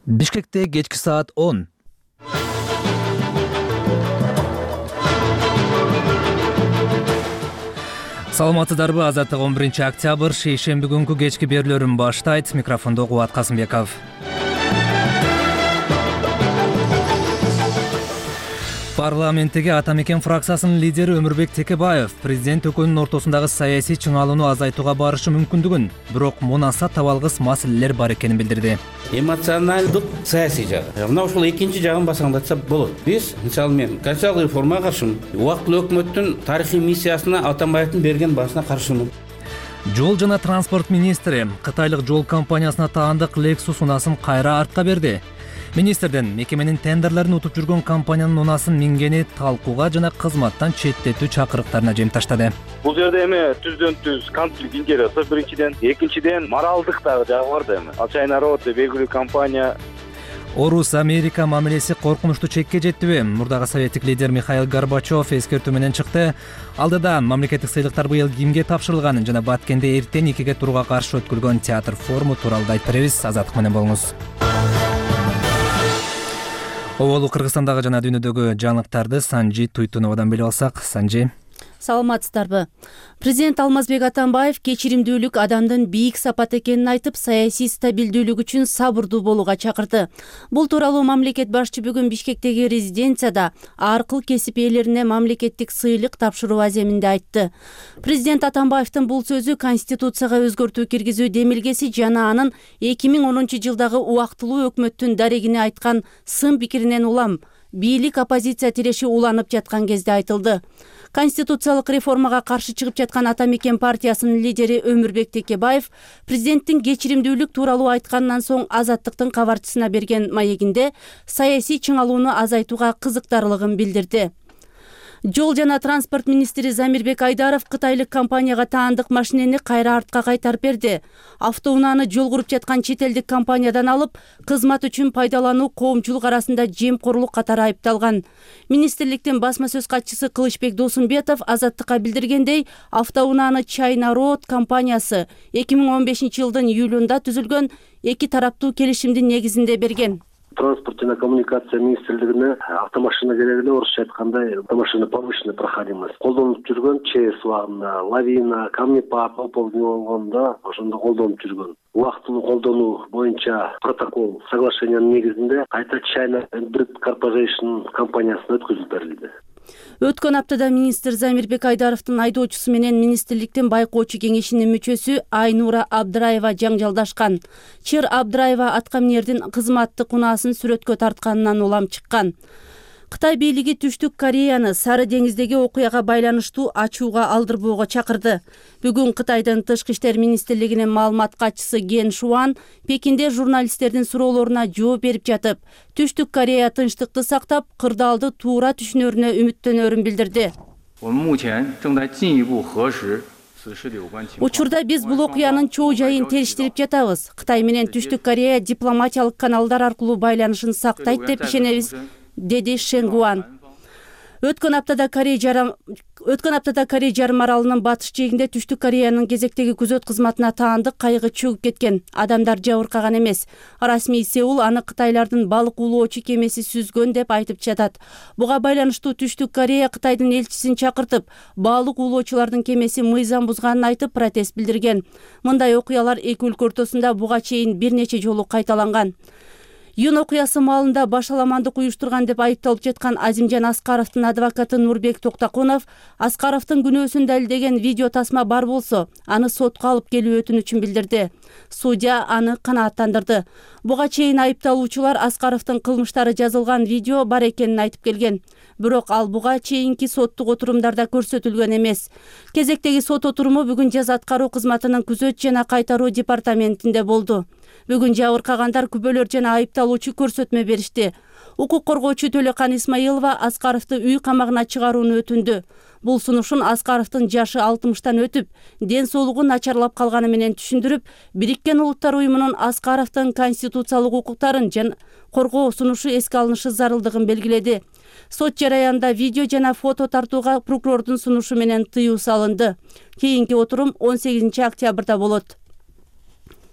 Бишкекте кечки саат 10. Саламатсыздарбы, Азаттык 11-октябрь шейшемби күнкү кечки берүүлөрүн баштайт. Микрофондо Кубат Касымбеков. Парламенттеги Ата Мекен фракциясынын лидери Өмүрбек Текебаев президент өкүлүнүн ортосундагы саясий чыңалууну азайтууга барышы мүмкүндүгүн, бирок мунаса табалгыс маселелер бар экенин билдирди. Эмоционалдык саясий жагы. Мына ушул экинчи жагын басаңдатса болот. Биз, мисалы мен конституциялык реформага каршымын. Убактылуу өкмөттүн тарыхый миссиясына Атамбаевдин берген башына каршымын. Жол жана транспорт министри Кытайлык жол компаниясына таандык Lexus унасын кайра артка берди. Министрден мекеменин тендерлерин утуп жүргөн компаниянын унасын мингени талкууга жана кызматтан четтетүү чакырыктарына жем таштады. Бул жерде эми түздөн-түз конфликт интересов биринчиден, экинчиден моралдык дагы жагы бар да эми. Ал Чайнарод белгилүү компания. Орус-Америка мамилеси коркунучтуу чекке жеттиби? Мурдагы советтик лидер Михаил Горбачев эскертүү менен чыкты. Алдыда мамлекеттик сыйлыктар быйыл кимге тапшырылганын жана Баткенде эртең 2-ге турга каршы өткөрүлгөн театр форуму тууралуу айтып беребиз. Азаттык менен болуңуз. Оболу Кыргызстандагы жана дүйнөдөгү жаңылыктарды Санжи Туйтуновадан билип алсак. Санжи. Саламатсыздарбы. Президент Алмазбек Атамбаев кечиримдүүлүк адамдын бийик сапат экенин айтып, саясий стабилдүүлүк үчүн сабырдуу болууга чакырды. Бул тууралуу мамлекет башчы бүгүн Бишкектеги резиденцияда ар кыл кесип ээлерине мамлекеттик сыйлык тапшыруу аземинде айтты. Президент Атамбаевдин бул сөзү Конституцияга өзгөртүү киргизүү демилгеси жана анын 2010 жылдагы убактылуу өкмөттүн дарегине айткан сын пикиринен улам бийлик оппозиция тиреши уланып жаткан кезде айтылды. Конституциялык реформага каршы чыгып жаткан Ата Мекен партиясынын лидери Өмүрбек Текебаев президенттин кечиримдүүлүк тууралуу айткандан соң Азаттыктын кабарчысына берген маегинде саясий чыңалууну азайтууга кызыктарлыгын билдирди. Жол жана транспорт министри Замирбек Айдаров кытайлык компанияга таандык машинени кайра артка кайтарып берди. Автоунааны жол куруп жаткан чет элдик компаниядан алып, кызмат үчүн пайдалануу коомчулук арасында жемкорлук катары айыпталган. Министрликтин басма сөз катчысы Кылычбек Досумбетов Азаттыкка билдиргендей, автоунааны Чайнарод компаниясы 2015 жылдын июлунда түзүлгөн эки тараптуу келишимдин негизинде берген. Транспорт жана коммуникация министрлигине автомашина керегине орусча айткандай автомашина повышенной проходимости колдонуп жүргөн ЧС убагында лавина, камнепад, оползни болгондо ошондо колдонуп жүргөн. Убактылуу колдонуу боюнча протокол соглашениянын негизинде кайта China Breed Corporation компаниясына өткөзүлүп берилди. Өткөн аптада министр Замирбек Айдаровдун айдоочусу менен министрликтин байкоочу кеңешинин мүчөсү Айнура Абдраева жаңжалдашкан. Чыр Абдраева аткаминердин кызматтык унаасын сүрөткө тартканынан улам чыккан. Кытай бийлиги Түштүк Кореяны Сары деңиздеги окуяга байланыштуу ачууга алдырбоого чакырды. Бүгүн Кытайдын тышкы иштер министрлигинин маалымат катчысы Ген Шуан Пекинде журналисттердин суроолоруна жооп берип жатып, Түштүк Корея тынчтыкты сактап, кырдаалды туура түшүнөрүнө үмүттөнөрүн билдирди. Учурда биз бул окуянын чоо жайын териштирип жатабыз. Кытай менен Түштүк Корея дипломатиялык каналдар аркылуу байланышын сактайт деп ишенебиз, деди Шенгуан. Өткөн аптада Корей жарым аралынын батыш жээгинде Түштүк Кореянын кезектеги күзөт кызматына таандык кайыгы чөгүп кеткен. Адамдар жабыркаган эмес. Расмий Сеул аны кытайлардын балык уулоочу кемеси сүзгөн деп айтып жатат. Буга байланыштуу Түштүк Корея Кытайдын элчисин чакыртып, балык уулоочулардын кемеси мыйзам бузганын айтып протест билдирген. Мындай окуялар эки өлкө ортосунда буга чейин бир нече жолу кайталанган. Июнь окуясы маалында башаламандык уюштурган деп айыпталып жаткан Азимжан Аскаровдун адвокаты Нурбек Токтакунов Аскаровдун күнөөсүн далилдеген видео тасма бар болсо, аны сотко алып келүү өтүнүчүн билдирди. Судья аны канааттандырды. Буга чейин айыпталуучулар Аскаровдун кылмыштары жазылган видео бар экенин айтып келген. Бирок ал буга чейинки соттук отурумдарда көрсөтүлгөн эмес. Кезектеги сот отуруму бүгүн жаза аткаруу кызматынын күзөт жана кайтаруу департаментинде болду. Бүгүн жабыркагандар күбөлөр жана айыпталуучу көрсөтмө беришти. Укук коргоочу Төлөкан Исмаилова Аскаровду үй камагына чыгарууну өтүндү. Бул сунушун Аскаровдун жашы 60-тан өтүп, ден соолугу начарлап калганы менен түшүндүрүп, Бириккен Улуттар уюмунун Аскаровдун конституциялык укуктарын коргоо сунушу эске алынышы зарылдыгын белгиледи. Сот жараянда видео жана фото тартууга прокурордун сунушу менен тыюу салынды. Кийинки отурум 18 октябрда болот.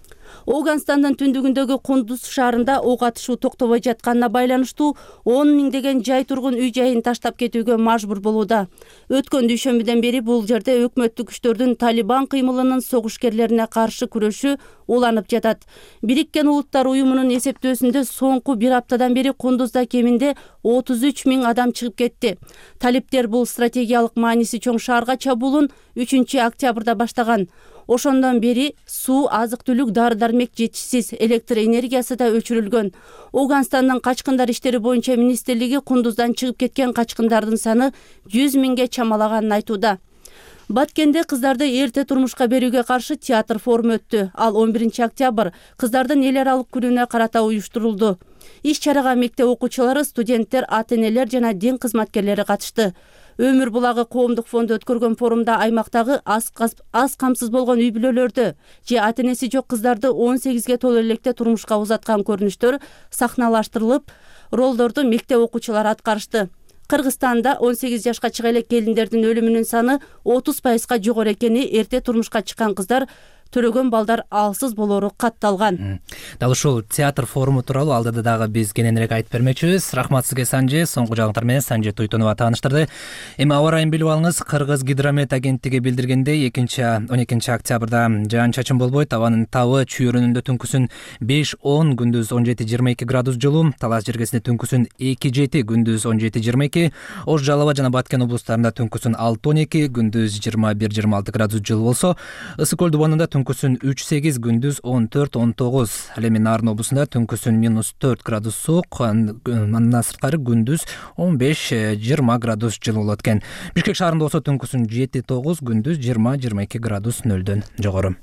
Ооганстандын түндүгүндөгү Кундуз шаарында ок атышуу токтобой жатканына байланыштуу 10 миңдеген жай тургун үй жайын таштап кетүүгө мажбур болууда. Өткөн дүйшөмбүдөн бери бул жерде өкмөттүк күчтөрдүн Талибан кыймылынын согушкерлерине каршы күрөшү уланып жатат. Бириккен Улуттар уюмунун эсептөөсүндө соңку бир аптадан бери Кундузда кеминде 33 миң адам чыгып кетти. Талиптер бул стратегиялык мааниси чоң шаарга чабуулун 3-октябрда баштаган. Ошондон бери суу, азык-түлүк, дары-дармек жетишсиз, электр энергиясы да өчүрүлгөн. Ооганстандын качкындар иштери боюнча министрлиги Кундуздан чыгып кеткен качкындардын саны 100 миңге чамалаганын айтууда. Баткенде кыздарды эрте турмушка берүүгө каршы театр форуму өттү. Ал 11-октябрь кыздардын эл аралык күнүнө карата уюштурулду. Иш-чарага мектеп окуучулары, студенттер, ата-энелер жана дин кызматкерлери катышты. Өмүр булагы коомдук фонду өткөргөн форумда аймактагы аз камсыз болгон үй бүлөлөрдө же ата-энеси жок кыздарды 18ге толо электе турмушка узаткан көрүнүштөр сахналаштырылып, ролдорду мектеп окуучулары аткарышты. Кыргызстанда 18 жашка чыга элек келиндердин өлүмүнүн саны 30%га жогору экени, эрте турмушка чыккан кыздар төрөгөн балдар алсыз болору катталган. Дал ушул театр форуму тууралуу алдыда дагы биз кененирээк айтып бермекчибиз. Рахмат сизге, Санжи. Соңку жаңылыктар менен Санжи Туйтунова тааныштырды. Эми аба райын билип алыңыз. Кыргыз гидромет агенттиги билдиргендей 12 октябрда жаан-чачын болбойт. Абанын табы Чүй өрөөнүндө түнкүсүн 5-10, күндүз 17-22 градус жылуу, Талас жергесинде түнкүсүн 2-7, күндүз 17-22, Ош, Жалал абад жана Баткен облустарында түнкүсүн 6-12, күндүз 21-26 градус жылуу болсо, Ысык көл дубанында түнкүсүн 3-8, күндүз 14-19. Ал эми Нарын облусунда түнкүсүн -4 градус суук, андан сырткары күндүз 15-20 градус жылуу болот экен. Бишкек шаарында болсо түнкүсүн 7-9, күндүз 20-22 градус нөлдөн жогору.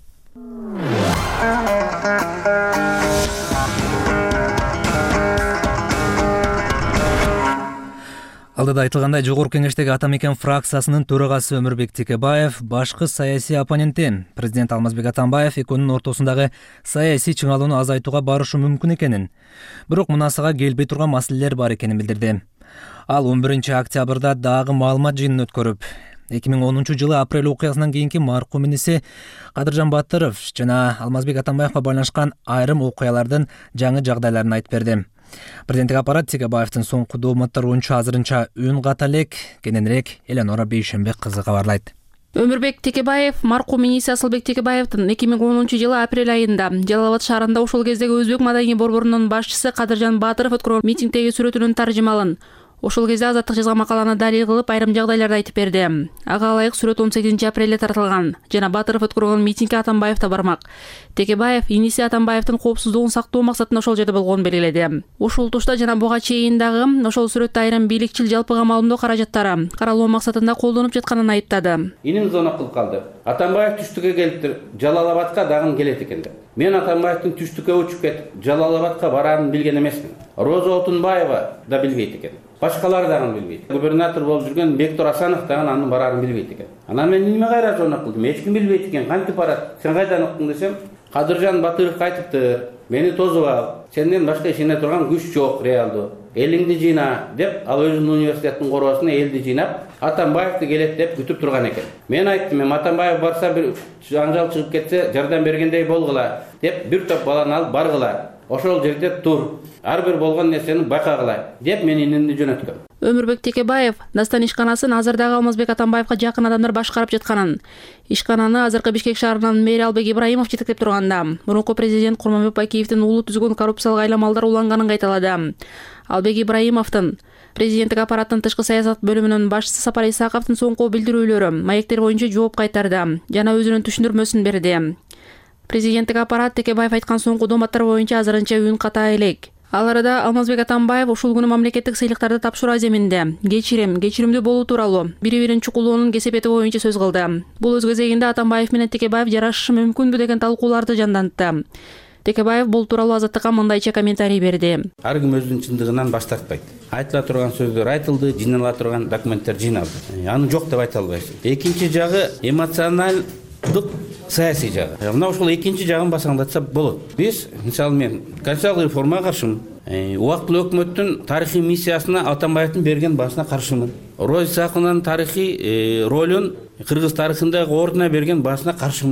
Алдыда айтылгандай, Жогорку Кеңештеги Ата Мекен фракциясынын төрагасы Өмүрбек Текебаев башкы саясий оппоненти президент Алмазбек Атамбаев экөөнүн ортосундагы саясий чыңалууну азайтууга барышы мүмкүн экенин, бирок мунасага келбей турган маселелер бар экенин билдирди. Ал 11-октябрда дагы маалымат жыйынын өткөрүп, 2010-жылы апрель окуясынан кийинки маркум иниси Кадыржан Батыров жана Алмазбек Атамбаевга байланышкан айрым окуялардын жаңы жагдайларын айтып берди. Президенттик аппарат Текебаевдин соңку дооматтар боюнча азырынча үн ката элек. Кененирээк Эленора Бейшембек кызы кабарлайт. Өмүрбек Текебаев маркум иниси Асылбек Текебаевдин 2010-жылы апрель айында Жалал абад шаарында ошол кездеги Өзбек маданий борборунун башчысы Кадыржан Батыров өткөргөн митингдеги сүрөтүнүн таржымалын, ошол кезде Азаттык жазган макаланы далил кылып айрым жагдайларды айтып берди. Ага ылайык сүрөт 18 апрелде тартылган жана Батыров өткөргөн митингге Атамбаев да бармак. Текебаев иниси Атамбаевдин коопсуздугун сактоо максатында ошол жерде болгонун белгиледи. Ушул тушта жана буга чейин дагы ошол сүрөттө айрым бийликчил жалпыга маалымдоо каражаттары каралуу максатында колдонуп жатканын айыптады. Иним зона кылып калды. Атамбаев түштүккө келиптир, Жалал абадка дагы келет экен деп. Мен Атамбаевдин түштүккө учуп кетип, Жалал абадка бараарын билген эмесмин. Роза Отунбаева да билбейт экен. Башкалар дагы билбейт. Губернатор болуп жүргөн Бектор Асанов дагы анын бараарын билбейт экен. Анан мен неме кайра зона кылдым? Эч ким билбейт экен. Кантип барат? Сен кайдан уктуң десем, Кадыржан Батыров айтыптыр. Мени тозуп ал. Сенден башка ишене турган күч жок реалдуу. Элиңди жыйна деп, ал өзүнүн университеттин короосуна элди жыйнап, Атамбаевди келет деп күтүп турган экен. Мен айттым, мен Атамбаев барса бир жаңжал чыгып кетсе, жардам бергендей болгула деп, бир топ баланы алып баргыла. Ошол жерде тур. Ар бир болгон нерсени байкагыла деп мен инимди жөнөткөм. Өмүрбек Текебаев Дастан ишканасын азырдагы Алмазбек Атамбаевга жакын адамдар башкарып жатканын, ишкананы азыркы Бишкек шаарынын мэри Албек Ибраимов жетектеп турганда, мурунку президент Курманбек Бакиевдин уулу түзгөн коррупциялык айламалдар уланганын кайталады. Албек Ибраимовдун президенттик аппараттын тышкы саясат бөлүмүнүн башчысы Сапар Исаковдун соңку билдирүүлөрү, маектер боюнча жооп кайтарды жана өзүнүн түшүндүрмөсүн берди. Президенттик аппарат Текебаев айткан соңку дооматтар боюнча азырынча үн ката элек. Ал арада Алмазбек Атамбаев ушул күнү мамлекеттик сыйлыктарды тапшыруу аземинде кечиримдүү болуу тууралуу бири-бирин чукулоонун кесепети боюнча сөз кылды. Бул өз кезегинде Атамбаев менен Текебаев жарашышы мүмкүнбү деген талкууларды жандантты. Текебаев бул тууралуу Азаттыкка мындайча комментарий берди. Ар ким өзүнүн чындыгынан баш тартпайт. Айтыла турган сөздөр айтылды, жыйнала турган документтер жыйналды. Аны жок деп айта албайсың. Экинчи жагы эмоционалдык саясий жагы. Мына ушул экинчи жагын басаңдатса болот. Биз, мисалы мен конституциялык реформага каршымын. Убактылуу өкмөттүн тарыхый миссиясына Атамбаевдин берген баасына каршымын. Роза Исаковнун тарыхый ролун Кыргыз тарыхындагы ордуна берген баасына каршымын.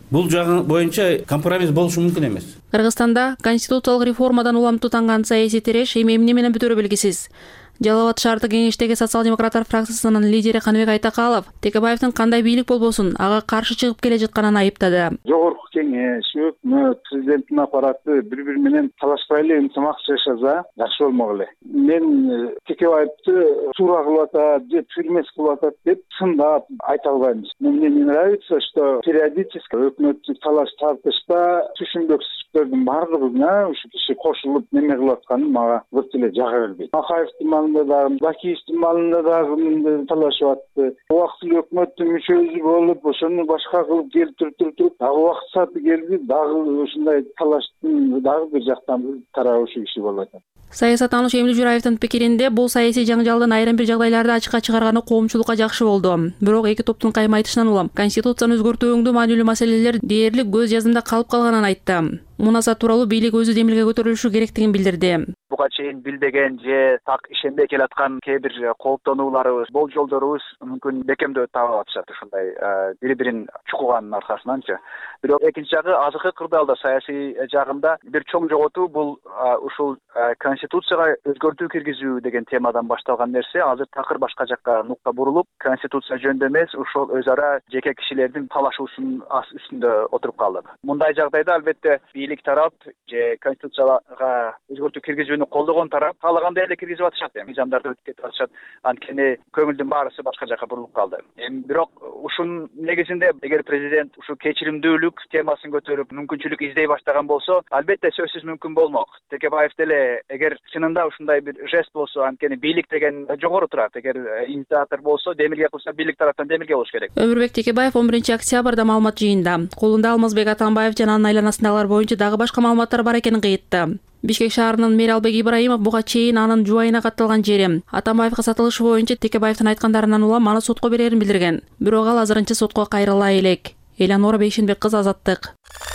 Бул жагы боюнча компромисс болушу мүмкүн эмес. Кыргызстанда конституциялык реформадан уламтутанган саясий тереш эмне менен бүтөрү белгисиз. Жалал Абад шаардык кеңештеги социал-демократтар фракциясынын лидери Каныбек Айтакалов Текебаевдин кандай бийлик болбосун ага каршы чыгып келе жатканын айыптады. Жогорку кеңеш, өкмөт, президенттин аппараты бири-бири менен талашпай эле ынтымак жашаса жакшы болмок эле. Мен Текебаевди туура кылып атат же түрмөс кылып атат деп сындап айта албайм. Мне не нравится, что периодически өкмөттүк талаш тартышта түшүнбөксүздүктөрдүн бардыгына ушу киши кошулуп неме кылып атканы мага бир эле жага бербейт. Акаевдин малында дагы, Бакиевдин малында дагы талашып атты. Убактылуу өкмөттүн мүчөсү болуп, ошону башка кылып келтирип туруп, дагы убакыт сааты келди, дагы ушундай талаштын дагы бир жактан тарабы ушу киши болуп атат. Саясаттануучу Эмиль Жураевдин пикиринде бул саясий жаңжалдын айрым бир жагдайларда ачыкка чыгарганы коомчулукка жакшы болду. Бирок эки топтун кайым айтышынан улам конституцияны өзгөртүү өңдүү маанилүү маселелер дээрлик көз жазымда калып калганын айтты. Мунасат тууралуу бийлик өзү демилге көтөрүлүшү керектигин билдирди. Буга чейин билбеген же так ишенбей келаткан кээ бир кооптонууларыбыз, болжолдорубуз мүмкүн бекемдөө таап атышат ушундай бири-бирин чукуганын аркасынанчы. Бирок экинчи жагы азыркы кырдаалда саясий жагында бир чоң жоготуу бул ушул конституцияга өзгөртүү киргизүү деген темадан башталган нерсе азыр такыр башка жакка нукта бурулуп, конституция жөнүндө эмес, ошол өз ара жеке кишилердин талашуусунун үстүндө отуруп калдык. Мындай жагдайда албетте бийлик тарап же конституцияга өзгөртүү киргизүүнү колдогон тарап каалагандай эле киргизип атышат. Мыйзамдарды өтүп кетип атышат. Анткени көңүлдүн баарысы башка жака бурулуп калды. Бирок ушунун негизинде эгер президент ушу кечиримдүүлүк темасын көтөрүп, мүмкүнчүлүк издей баштаган болсо, албетте сөзсүз мүмкүн болмок. Текебаев деле эгер чынында ушундай бир жест болсо, анткени бийлик деген жогору турат. Эгер инициатор болсо, демилге кылса, бийлик тараптан демилге болуш керек. Өмүрбек Текебаев 11 октябрда маалымат жыйында колунда Алмазбек Атамбаев жана анын айланасындагылар боюнча дагы башка маалыматтар бар экенин кыйтты. Бишкек шаарынын мэри Албек Ибраимов буга чейин анын жубайына катталган жери Атамбаевга сатылышы боюнча Текебаевдин айткандарынан улам аны сотко берерин билдирген. Бирок ал азырынча сотко кайрыла элек. Элеонора Бейшенбек кызы, Азаттык.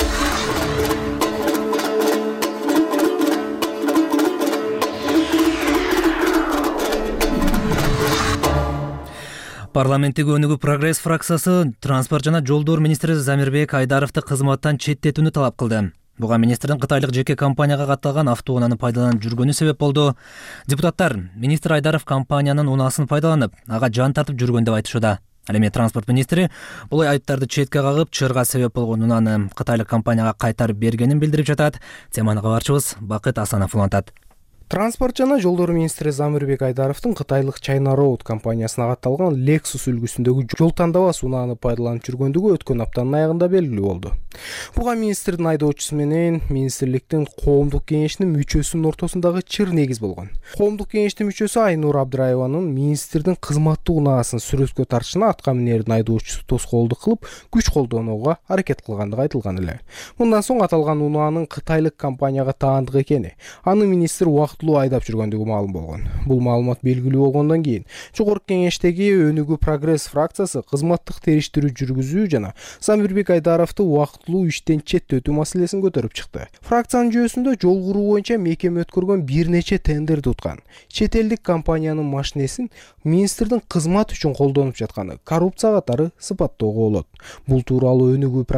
Парламенттеги Өнүгүү Прогресс фракциясы транспорт жана жолдор министри Замирбек Айдаровду кызматтан четтетүүнү талап кылды. Буга министрдин кытайлык жеке компанияга катталган автоунааны пайдаланып жүргөнү себеп болду. Депутаттар министр Айдаров компаниянын унаасын пайдаланып, ага жан тартып жүргөн деп айтышууда. Ал эми транспорт министри бул айыптарды четке кагып, чырга себеп болгон унааны кытайлык компанияга кайтарып бергенин билдирип жатат. Теманы кабарчыбыз Бакыт Асанов улантат. Транспорт жана жолдор министри Замирбек Айдаровдун кытайлык China Road компаниясына катталган Lexus үлгүсүндөгү жол тандабас унааны пайдаланып жүргөндүгү өткөн аптанын аягында белгилүү болду. Буга министрдин айдоочусу менен министрликтин коомдук кеңешинин мүчөсүнүн ортосундагы чыр негиз болгон. Коомдук кеңештин мүчөсү Айнур Абдыраеванын министрдин кызматтуу унаасын сүрөткө тартышына атка минердин айдоочусу тоскоолдук кылып, күч колдонууга аракет кылгандыгы айтылган эле. Мындан соң аталган унаанын кытайлык компанияга таандык экени, аны министр убактылуу айдап жүргөндүгү маалым болгон. Бул маалымат белгилүү болгондон кийин Жогорку кеңештеги Өнүгүү Прогресс фракциясы кызматтык териштирүү жүргүзүү жана Замирбек Айдаровду убактылуу иштен четтетүү маселесин көтөрүп чыкты. Фракциянын жүйөсүндө жол куруу боюнча мекеме өткөргөн бир нече тендерди уткан. Чет элдик компаниянын машинесин министрдин кызмат үчүн колдонуп жатканы коррупция катары сыпаттоого болот. Бул тууралуу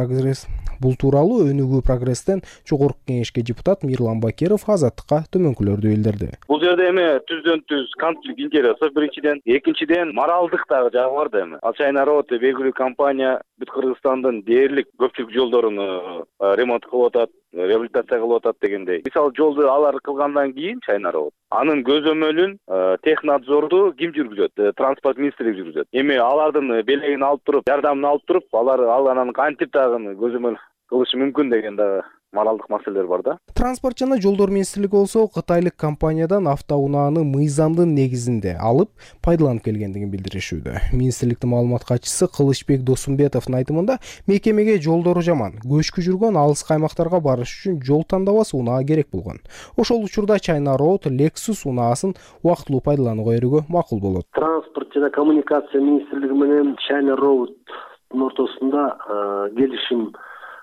Өнүгүү Прогресстен Жогорку кеңешке депутат Мирлан Бакиров Азаттыкка төмөнкүлөрдү билдирди. Бул жерде эми түздөн түз конфликт интересов биринчиден, экинчиден моралдык дагы жагы бар да эми. Ал China Road белгилүү компания бүт Кыргызстандын дээрлик көпчүлүк жолдорун ремонт кылып атат, реабилитация кылып атат дегендей. Мисалы жолду алар кылгандан кийин China Road анын көзөмөлүн технадзорду ким жүргүзөт? Транспорт министрлиги жүргүзөт. Эми алардын белегин алып туруп, жардамын алып туруп, ал анан кантип дагы көзөмөл кылышы мүмкүн деген дагы моралдык маселелер бар да. Транспорт жана жолдор министрлиги болсо кытайлык компаниядан автоунааны мыйзамдын негизинде алып пайдаланып келгендигин билдиришүүдө. Министрликтин маалымат катчысы Кылычбек Досумбетовдун айтымында мекемеге жолдору жаман, көчкү жүргөн алыс каймактарга барыш үчүн жол тандабас унаа керек болгон. Ошол учурда China Road Lexus унаасын убактылуу пайдаланууга берүүгө макул болот. Транспорт жана коммуникация министрлиги менен China Road ортосунда келишим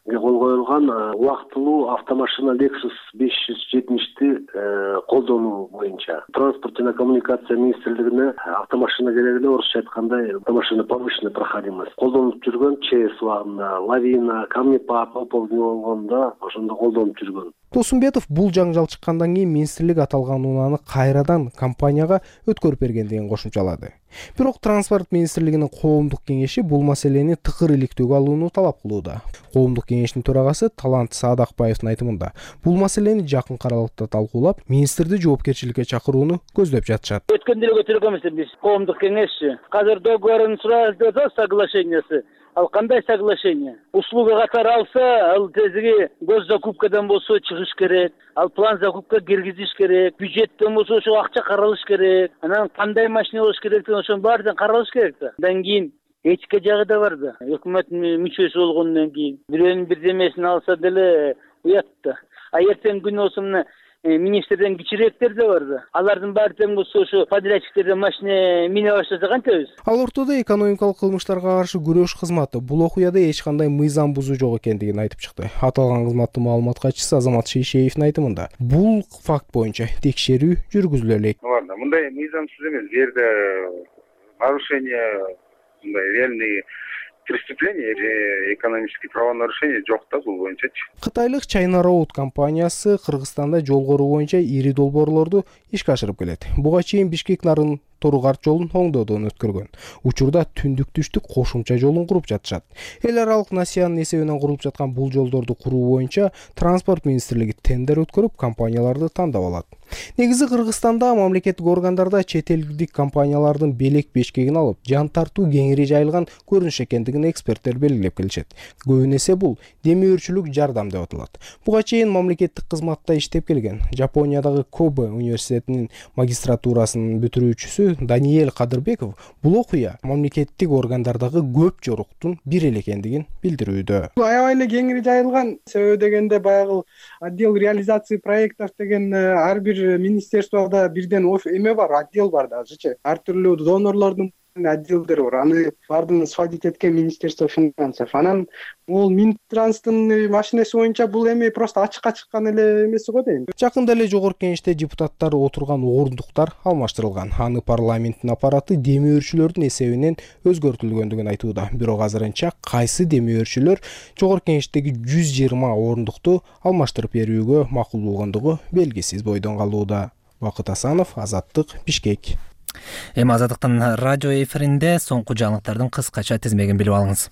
кол коюлган убактылуу автомашина Lexus 570 колдонуу боюнча транспорт жана коммуникация министрлигине автомашина керек эле, орусча айтканда автомашина повышенной проходимость колдонуп жүргөн ЧС убагында Lavina, Камнепад, Opel болгондо ошондо колдонуп жүргөн. Досумбетов бул жаңжал чыккандан кийин министрлик аталган унааны кайрадан компанияга өткөрүп бергендигин кошумчалады. Бирок транспорт министрлигинин коомдук кеңеши бул маселени тыкыр иликтөөгө алууну талап кылууда. Коомдук кеңештин төрагасы Талант Саадакбаевдин айтымында, бул маселени жакын аралыкта талкуулап, министрди жоопкерчиликке чакырууну көздөп жатышат. Өткөндө эле көтөргөнбүз биз коомдук кеңешчи. Азыр договорун сурабыз деп атабыз, соглашениясы. Ал кандай соглашение? Услуга катары алса, ал тезиги госзакупкадан болсо чыгыш керек, ал план закупка киргизиш керек, бюджеттен болсо ошо акча каралыш керек, анан кандай машина болуш керектигин ошонун баардыгын каралыш керек да. Андан кийин этика жагы да бар да. Өкмөт мүчөсү болгондон кийин бирөөнүн бирдемесин алса деле уят да. А эртең күн болсо мына министрден кичирээктер да бар да. Алардын баары тең болсо ошо подрядчиктерден машина мине баштаса кантебиз? Ал ортодо экономикалык кылмыштарга каршы күрөш кызматы бул окуяда эч кандай мыйзам бузуу жок экендигин айтып чыкты. Аталган кызматтын маалымат катчысы Азамат Шейшеевдин айтымында, бул факт боюнча текшерүү жүргүзүлө элек. Ладно, мындай мыйзамсыз эмес, бул жерде нарушение, мындай реальный преступление или экономические правонарушения жок да бул боюнчачы. Кытайлык China Road компаниясы Кыргызстанда жол коруу боюнча ири долбоорлорду ишке ашырып келет. Буга чейин Бишкек Нарын Торугарт жолун оңдоодон өткөргөн. Учурда түндүк түштүк кошумча жолун куруп жатышат. Эл аралык насыянын эсебинен курулуп жаткан бул жолдорду куруу боюнча транспорт министрлиги тендер өткөрүп, компанияларды тандап алат. Негизи Кыргызстанда мамлекеттик органдарда чет элдик компаниялардын белек бешкегин алып, жан тартуу кеңири жайылган көрүнүш экендигин эксперттер белгилеп келишет. Көбүн эсе бул демиөрчүлүк жардам деп аталат. Буга чейин мамлекеттик кызматта иштеп келген Жапониядагы Кобе университетинин магистратурасын бүтүрүүчүсү Даниэль Кадырбеков бул окуя мамлекеттик органдардагы көп жоруктун бири эле экендигин билдирүүдө. Аябай эле кеңири жайылган, себеби дегенде баягы отдел реализации проектов деген ар бир министерствода бирден эме бар, отдел бар дагычы. Ар түрлүү донорлордун отделдери бар. Аны баардыгын сводить эткен министерство финансов. Анан бул Минтранстын машинеси боюнча бул эми просто ачыкка чыккан эле эмеси го дейм. Жакында эле жогорку кеңеште депутаттар отурган ордуктар алмаштырылган. Аны парламенттин аппараты демиөрчүлөрдүн эсебинен өзгөртүлгөндүгүн айтууда. Бирок азырынча кайсы демиөрчүлөр жогорку кеңештеги 120 ордукту алмаштырып берүүгө макул болгондугу белгисиз бойдон калууда. Бакыт Асанов, Азаттык, Бишкек. Эми Азаттыктын радио эфиринде соңку жаңылыктардын кыскача тизмегин билип алыңыз.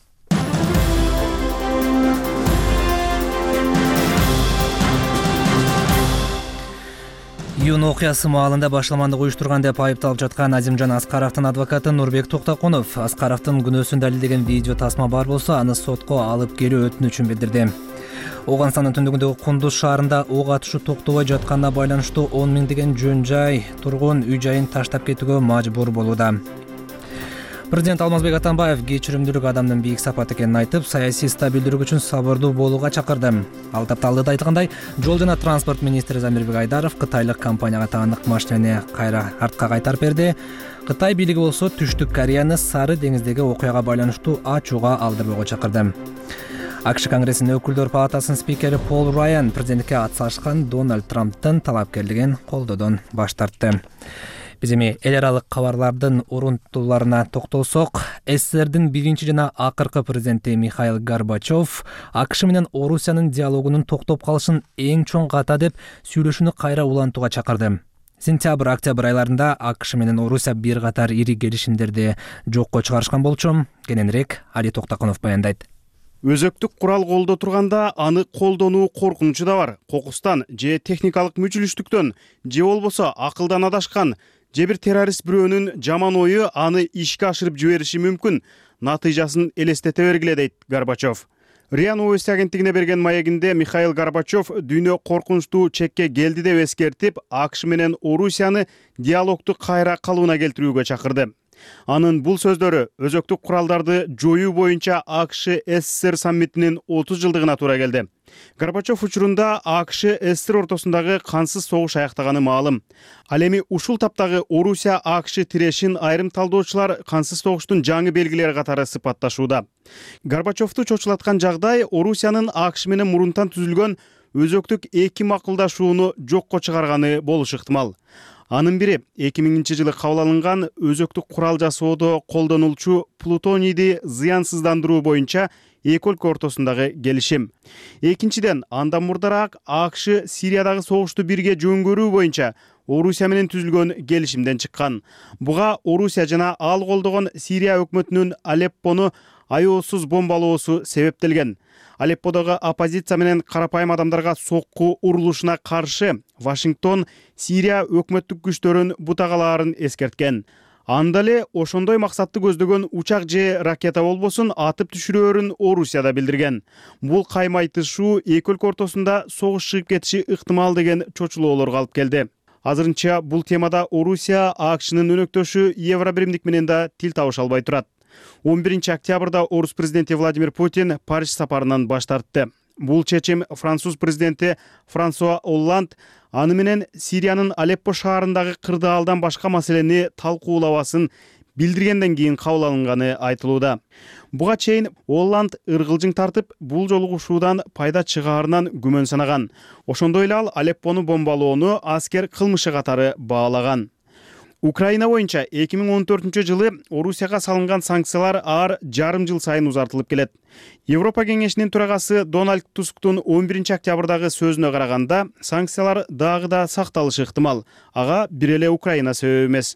Июнь окуясы маалында башламандык уюштурган деп айыпталып жаткан Азимжан Аскаровдун адвокаты Нурбек Токтокунов Аскаровдун күнөөсүн далилдеген видео тасма бар болсо, аны сотко алып келүү өтүнүчүн билдирди. Оганстандын түндүгүндөгү Кундуз шаарында ок атышуу токтобой жатканына байланыштуу 10 миңдеген жөн жай тургун үй жайын таштап кетүүгө мажбур болууда. Президент Алмазбек Атамбаев кечиримдүүлүк адамдын бийик сапаты экенин айтып, саясий стабилдүүлүк үчүн сабырдуу болууга чакырды. Ал тапталдыда айткандай, жол жана транспорт министри Замирбек Айдаров кытайлык компанияга таандык машинени кайра артка кайтарып берди. Кытай бийлиги болсо Түштүк Кореяны Сары деңиздеги окуяга байланыштуу ачууга алдырбоого чакырды. АКШ Конгрессинин өкүлдөр палатасынын спикери Пол Райан президентке атсалышкан Дональд Трамптын талапкерлигин колдоодон баш тартты. Биз эми эл аралык кабарлардын урунтууларына токтолсок, СССРдин биринчи жана акыркы президенти Михаил Горбачев АКШ менен Орусиянын диалогунун токтоп калышын эң чоң ката деп сүйлөшүүнү кайра улантууга чакырды. Сентябрь-октябрь айларында АКШ менен Орусия бир катар ири келишимдерди жокко чыгарышкан болчу. Кененирээк Али Токтокунов баяндайт. Өзөктүк курал колдо турганда аны колдонуу коркунучу да бар. Кокустан же техникалык мүчүлүштүктөн же болбосо акылдан адашкан же бир террорист бирөөнүн жаман ою аны ишке ашырып жибериши мүмкүн. Натыйжасын элестете бергиле дейт Горбачев. РИА новости агенттигине берген маегинде Михаил Горбачев дүйнө коркунучтуу чекке келди деп эскертип, АКШ менен Орусияны диалогду кайра калыбына келтирүүгө чакырды. Анын бул сөздөрү өзөктүк куралдарды жоюу боюнча АКШ СССР саммитинин 30 жылдыгына туура келди. Горбачев учурунда АКШ СССР ортосундагы кансыз согуш аяктаганы маалым. Ал эми ушул таптагы Орусия АКШ тирешин айрым талдоочулар кансыз согуштун жаңы белгилери катары сыпатташууда. Горбачевду чочулаткан жагдай Орусиянын АКШ менен мурунтан түзүлгөн өзөктүк эки макулдашууну жокко чыгарганы болушу ыктымал. Анын бири 2000 жылы кабыл алынган өзөктүк курал жасоодо колдонулчу плутонийди зыянсыздандыруу боюнча эки өлкө ортосундагы келишим. Экинчиден, андан мурдараак АКШ Сириядагы согушту бирге жөнгөрүү боюнча Орусия менен түзүлгөн келишимден чыккан. Буга Орусия жана ал колдогон Сирия өкмөтүнүн Алеппону аеосуз бомбалоосу себептелген. Алепподогу оппозиция менен карапайым адамдарга сокку урулушуна каршы Вашингтон Сирия өкмөттүк күчтөрүн бутагалаарын эскерткен. Анда эле ошондой максатты көздөгөн учак же ракета болбосун атып түшүрөөрүн Орусияда билдирген. Бул каймайтышуу эки өлкө ортосунда согуш чыгып кетиши ыктымал деген чочулоолорго алып келди. Азырынча бул темада Орусия АКШнын өнөктөшү Евробиримдик менен да тил табыша албай турат. 11 октябрда Орус президенти Владимир Путин Париж сапарынан баш тартты. Бул чечим француз президенти Франсуа Олланд аны менен Сириянын Алеппо шаарындагы кырдаалдан башка маселени талкуулабасын билдиргенден кийин кабыл алынганы айтылууда. Буга чейин Олланд ыргылжың тартып, бул жолугушуудан пайда чыгаарынан күмөн санаган. Ошондой эле ал Алеппону бомбалоону аскер кылмышы катары баалаган. Украина боюнча 2014 жылы Орусияга салынган санкциялар ар жарым жыл сайын узартылып келет. Европа кеңешинин төрагасы Дональд Тусктун 11 октябрдагы сөзүнө караганда, санкциялар дагы да сакталышы ыктымал. Ага бир эле Украина себеп эмес.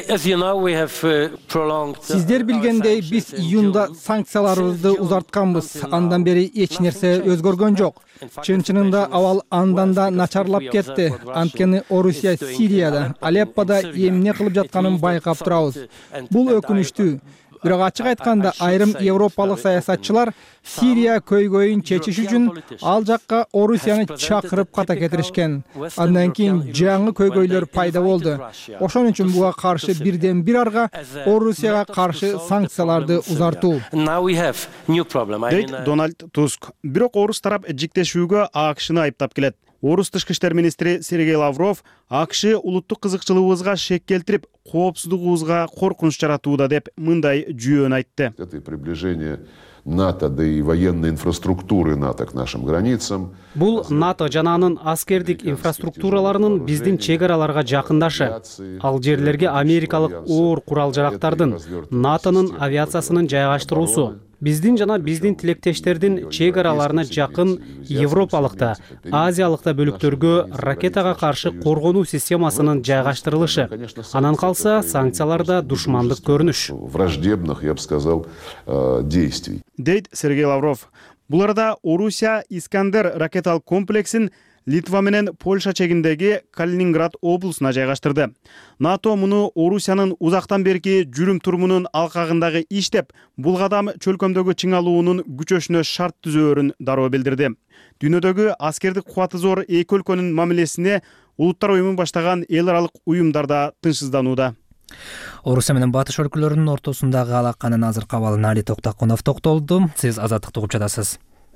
Сиздер билгендей, биз июнда санкцияларыбызды узартканбыз. Андан бери эч нерсе өзгөргөн жок. Чын-чынында абал андан да начарлап кетти. Анткени Орусия Сирияда, Алеппода эмне кылып жатканын байкап турабыз. Бул өкүнүчтүү. Бирок ачык айтканда айрым европалык саясатчылар Сирия көйгөйүн чечиш үчүн ал жакка Орусияны чакырып ката кетиришкен. Андан кийин жаңы көйгөйлөр пайда болду. Ошон үчүн буга каршы бирден бир арга Орусияга каршы санкцияларды узартуу. Дейт Дональд Туск. Бирок орус тарап жиктешүүгө АКШны айыптап келет. Орус тышкы иштер министри Сергей Лавров АКШ улуттук кызыкчылыгыбызга шек келтирип, коопсуздугубузга коркунуч жаратууда деп мындай жүйөн айтты. Это приближение НАТО, да и военной инфраструктуры НАТО к нашим границам. Бул НАТО жана анын аскердик инфраструктураларынын биздин чек араларга жакындашы. Ал жерлерге америкалык оор курал-жарактардын, НАТОнун авиациясынын жайгаштыруусу. Биздин жана биздин тилектештердин чек араларына жакын европалыкта, азиялыкта бөлүктөргө ракетага каршы коргонуу системасынын жайгаштырылышы. Анан калса санкцияларда душмандык көрүнүш. Враждебных, я бы сказал, действий. Дейт Сергей Лавров. Бул арада Орусия Искандер ракеталык комплексин Литва менен Польша чегиндеги Калининград облусуна жайгаштырды. НАТО муну Орусиянын узактан берки жүрүм-турумунун алкагындагы иш деп, бул кадам чөлкөмдөгү чыңалуунун күчөшүнө шарт түзөөрүн дароо билдирди. Дүйнөдөгү аскердик кубаты зор эки өлкөнүн мамилесине Улуттар уюмун баштаган эл аралык уюмдар да тынчсызданууда. Орусия менен батыш өлкөлөрүнүн ортосундагы алаканын азыркы абалына Али Токтакунов токтолду. Сиз Азаттыкты угуп жатасыз.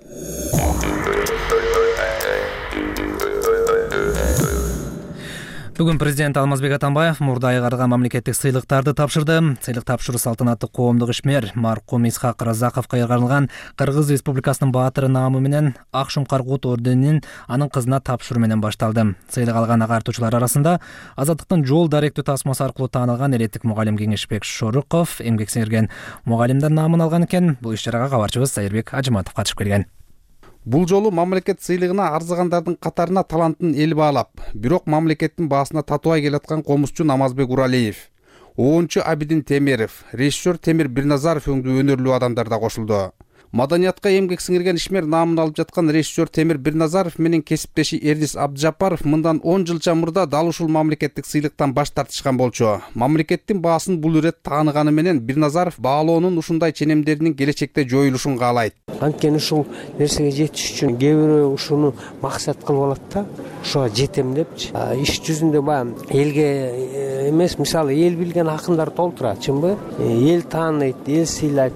Бүгүн президент Алмазбек Атамбаев мурда айгарга мамлекеттик сыйлыктарды тапшырды. Сыйлык тапшыруу салтанаты коомдук ишмер маркум Исхак Разаковго айгарылган Кыргыз Республикасынын баатыры наамы менен Ак Шумкаргут орденин анын кызына тапшыруу менен башталды. Сыйлык алган агартуучулар арасында Азаттыктын жол даректүү тасмасы аркылуу таанылган элеттик мугалим Кеңешбек Шоруков эмгек сиңирген мугалимдер наамын алган экен. Бул иш-чарага кабарчыбыз Сайырбек Ажыматов катышып келген. Бул жолу мамлекет сыйлыгына арзыгандардын катарына талантын эл баалап, бирок мамлекеттин баасына татыбай келаткан комузчу Намазбек Уралиев, оончу Абидин Темиров, режиссер Темир Бирназаров өңдүү өнөрлүү адамдар да кошулду. Маданиятка эмгек сиңирген ишмер наамын алып жаткан режиссер Темир Бирназаров менен кесиптеши Эрдис Абдыжапаров мындан 10 жылча мурда дал ушул мамлекеттик сыйлыктан баш тартышкан болчу. Мамлекеттин баасын бул ирет тааныганы менен Бирназаров баалоонун ушундай ченемдеринин келечекте жоюлушун каалайт. Анткени ушул нерсеге жетиш үчүн кээ бирөө ушуну максат кылып алат да, ошого жетем депчи. Иш жүзүндө баягы элге эмес, мисалы эл билген акындар толтурат, чынбы? Эл тааныйт, эл сыйлайт.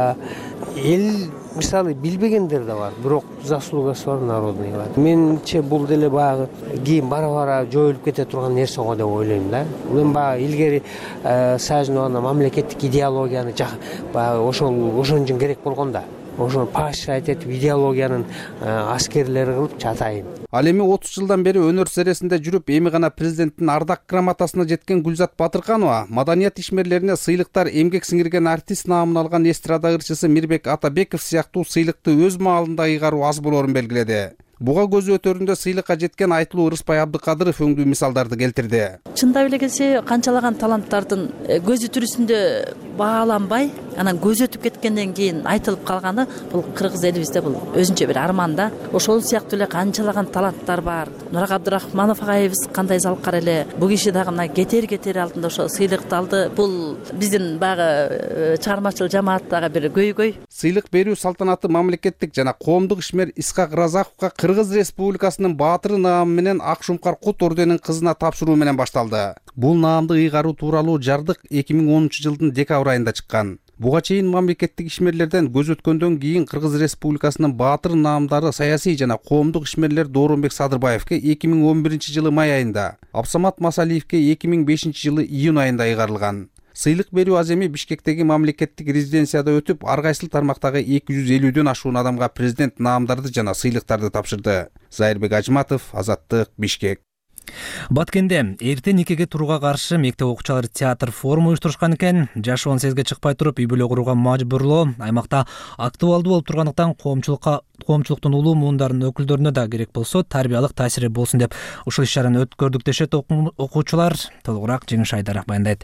Эл мисалы билбегендер да бар, бирок заслугасы народный бар. Менимче бул деле баягы кийин бара-бара жоюлуп кете турган нерсе го деп ойлойм да. Мен баягы илгери сажынаганда мамлекеттик идеологияны баягы ошон үчүн керек болгон да. Ошону поощрять этип идеологиянын аскерлери кылып жатайын. Ал эми 30 жылдан бери өнөр сересинде жүрүп, эми гана президенттин ардак грамотасына жеткен Гүлзат Батырканова маданият ишмерлерине сыйлыктар эмгек сиңирген артист наамын алган эстрада ырчысы Мирбек Атабеков сыяктуу сыйлыкты өз маалында ыйгаруу аз болорун белгиледи. Буга көзү өтөрүндө сыйлыкка жеткен айтылуу Ырыспай Абдыкадыров өңдүү мисалдарды келтирди. Чындап эле келсе, канчалаган таланттардын көзү түрүсүндө бааланбай, анан көзү өтүп кеткенден кийин айтылып калганы бул кыргыз элибизде бул өзүнчө бир арман да. Ошол сыяктуу эле канчалаган таланттар бар. Нурак Абдырахманов агайыбыз кандай залкар эле. Бул киши дагы мына кетер алдында ошо сыйлыкты алды. Бул биздин багы чыгармачыл жамааттагы бир көйгөй. Сыйлык берүү салтанаты мамлекеттик жана коомдук ишмер Исхак Разаковго Кыргыз Республикасынын баатыры наамы менен Ак Шумкар Кут орденин кызына тапшыруу менен башталды. Бул наамды ыйгаруу тууралуу жардык 2010 жылдын декабрь айында чыккан. Буга чейин мамлекеттик ишмерлерден көз өткөндөн кийин Кыргыз Республикасынын баатыр наамдары саясий жана коомдук ишмерлер Дооронбек Садырбаевке 2011 жылы май айында, Абсамат Масалиевке 2005 жылы июнь айында ыйгарылган. Сыйлык берүү аз эми Бишкектеги мамлекеттик резиденцияда өтүп, ар кайсыл тармактагы 250дөн ашуун адамга президент наамдарды жана сыйлыктарды тапшырды. Зайырбек Ажматов, Азаттык, Бишкек. Баткенде эртең никеге турууга каршы мектеп окуучулары театр форуму уюштурушкан экен. Жашы 18-ге чыкпай туруп үй бүлө курууга мажбурлоо аймакта актуалдуу болуп тургандыктан коомчулуктун улуу муундарынын өкүлдөрүнө да керек болсо тарбиялык таасири болсун деп ушул иш-чараны өткөрдүк дешет окуучулар. Толугураак Жеңиш Айдаров баяндайт.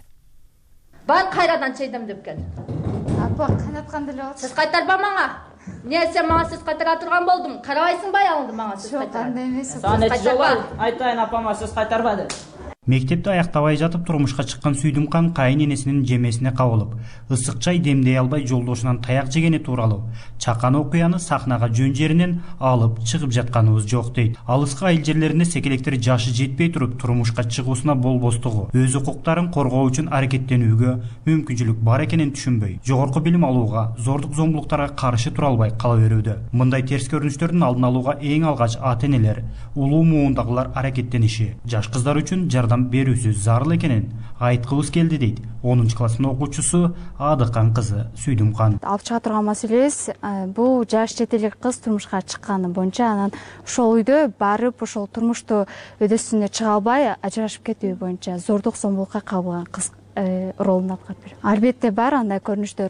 Бар кайрадан чейдем деп кел. Апа, кайнаткан деле болчу. Сиз кайтарба мага. Не сен мага сиз кайтара турган болдуң. Карабайсыңбы аялыңды мага сиз кайтара? Жок, андай эмес. Саны жолу айтайын апама сиз кайтарба деп. Мектепте аяктабай жатып турмушка чыккан Сүйдүмкан кайын энесинин жемесине кабылып, ысык чай демдей албай жолдошунан таяк жегени тууралуу чакан окуяны сахнага жөн жеринен алып чыгып жатканыбыз жок дейт. Алыскы айыл жерлеринде секелектер жашы жетпей туруп турмушка чыгуусуна болбостугу, өз укуктарын коргоо үчүн аракеттенүүгө мүмкүнчүлүк бар экенин түшүнбөй, жогорку билим алууга, зордук зомбулуктарга каршы тура албай кала берүүдө. Мындай терс көрүнүштөрдүн алдын алууга эң алгач ата-энелер, улуу муундагылар аракеттениши, жаш кыздар үчүн жардам берүүсү зарыл экенин айткыбыз келди дейт 10 класстын окуучусу Адыкан кызы Сүйдүмкан. Алып чыга турган маселебиз бул жаш чет элдик кыз турмушка чыкканы боюнча анан ошол үйдө барып ошол турмушту өдөсүнө чыга албай ажырашып кетүү боюнча зордук зомбулукка кабылган кыз ролун аткарып берет. Албетте бар андай көрүнүштөр.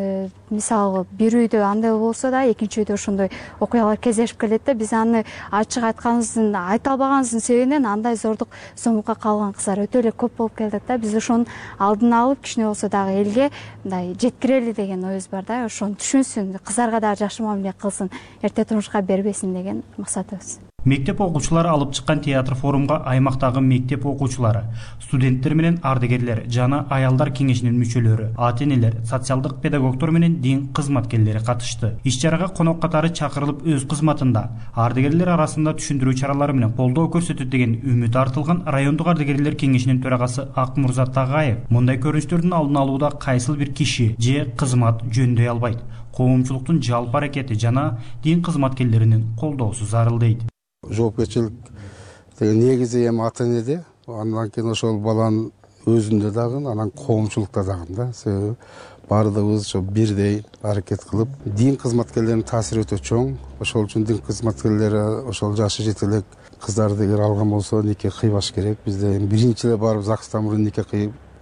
Мисалы бир үйдө андай болсо да, экинчи үйдө ошондой окуялар кездешип келет да, биз аны ачык айтканыбыздын, айта албаганыбыздын себебинен андай зордук зомбулукка калган кыздар өтө эле көп болуп келет да. Биз ошонун алдын алып, кичине болсо дагы элге мындай жеткирели деген оюбуз бар да. Ошону түшүнсүн, кыздарга дагы жакшы мамиле кылсын, эрте турмушка бербесин деген максатыбыз. Мектеп окуучулары алып чыккан театр форумга аймактагы мектеп окуучулары, студенттер менен ардагерлер жана аялдар кеңешинин мүчөлөрү, ата-энелер, социалдык педагогдор менен дин кызматкерлери катышты. Иш-чарага конок катары чакырылып өз кызматында ардагерлер арасында түшүндүрүү чаралары менен колдоо көрсөтөт деген үмүт артылган райондук ардагерлер кеңешинин төрагасы Акмурза Тагаев мындай көрүнүштөрдүн алдын алууда кайсыл бир киши же кызмат жөндөй албайт. Коомчулуктун жалпы аракети жана дин кызматкерлеринин колдоосу зарыл дейт. Жоопкерчилик деген негизи эми ата-энеде, андан кийин ошол баланын өзүндө дагы, анан коомчулукта дагы да. Себеби баардыгыбыз ошо бирдей аракет кылып, дин кызматкерлеринин таасири өтө чоң. Ошол үчүн дин кызматкерлери ошол жашы жете элек кыздарды эгер алган болсо нике кыйбаш керек. Бизде биринчи эле барып ЗАГСтан мурун нике кыйып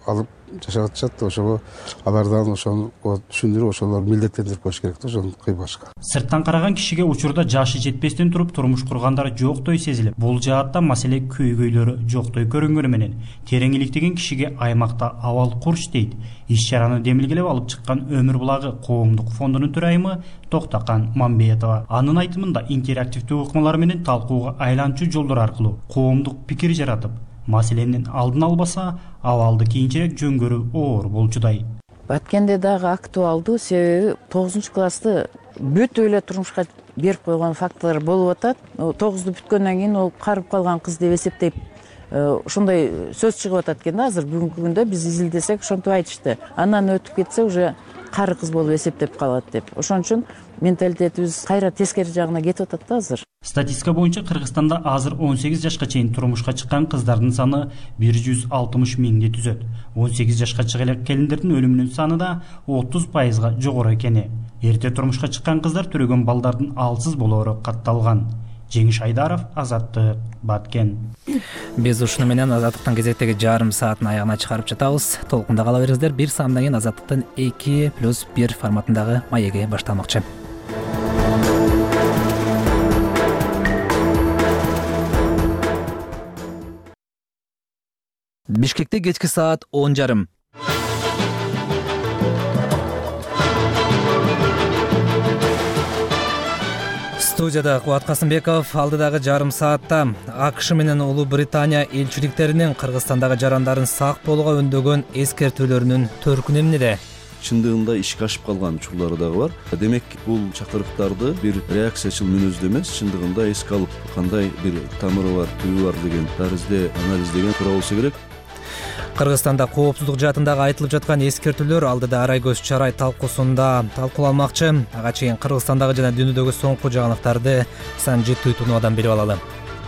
алып жашап атышат. Ошого алардан ошону түшүндүрүп, ошолор милдеттендирип коюш керек да, ошону кыйбашка. Сырттан караган кишиге учурда жашы жетпестен туруп турмуш кургандар жоктой сезилип, бул жаатта маселе көйгөйлөрү жоктой көрүнгөнү менен терең иликтеген кишиге аймакта абал курч дейт. Иш-чараны демилгелеп алып чыккан Өмүр булагы коомдук фондунун төрайымы Токтакан Мамбетова. Анын айтымында интерактивдүү ыкмалар менен талкууга айланчу жолдор аркылуу коомдук пикир жаратып, маселенин алдын албаса, абалды кийинчерээк жөнгөрүү оор болчудай. Баткенде дагы актуалдуу, себеби 9-классты бүт эле турмушка берип койгон фактылар болуп атат. 9-ду бүткөндөн кийин ол карып калган кыз деп эсептейт. Ошондой сөз чыгып атат экен да, азыр бүгүнкү күндө биз изилдесек ошентип айтышты. Андан өтүп кетсе уже кары кыз болуп эсептеп калат деп. Ошон үчүн менталитетибиз кайра тескери жагына кетип атат да азыр. Статистика боюнча Кыргызстанда азыр 18 жашка чейин турмушка чыккан кыздардын саны 160 миңди түзөт. 18 жашка чыга элек келиндердин өлүмүнүн саны да 30%га жогору экени. Эрте турмушка чыккан кыздар төрөгөн балдардын алсыз болоору катталган. Жеңиш Айдаров, Азаттык, Баткен. Биз ушуну менен Азаттыктын кезектеги жарым саатын аягына чыгарып жатабыз. Толкунда кала бериңиздер. Бир саамдан кийин Азаттыктын 2+1 форматындагы маеги башталмакчы. Бишкекте кечки саат 10:30. Студияда Кубат Касымбеков. Алдыдагы жарым саатта АКШ менен Улуу Британия элчиликтеринин Кыргызстандагы жарандарын сак болууга өндөгөн эскертүүлөрүнүн төркүнү эмнеде? Чындыгында ишке ашып калган учурлары дагы бар. Демек, бул чакырыктарды бир реакциячыл мүнөздө эмес, чындыгында эске алып, кандай бир тамыры бар, түбү бар деген таризде анализдеген туура болсо керек. Кыргызстанда коопсуздук жаатындагы айтылып жаткан эскертүүлөр алдыда Арай Көз Чарай талкуусунда талкууланмакчы. Ага чейин Кыргызстандагы жана дүйнөдөгү соңку жаңылыктарды сан жеттүү тунуадан билип алалы.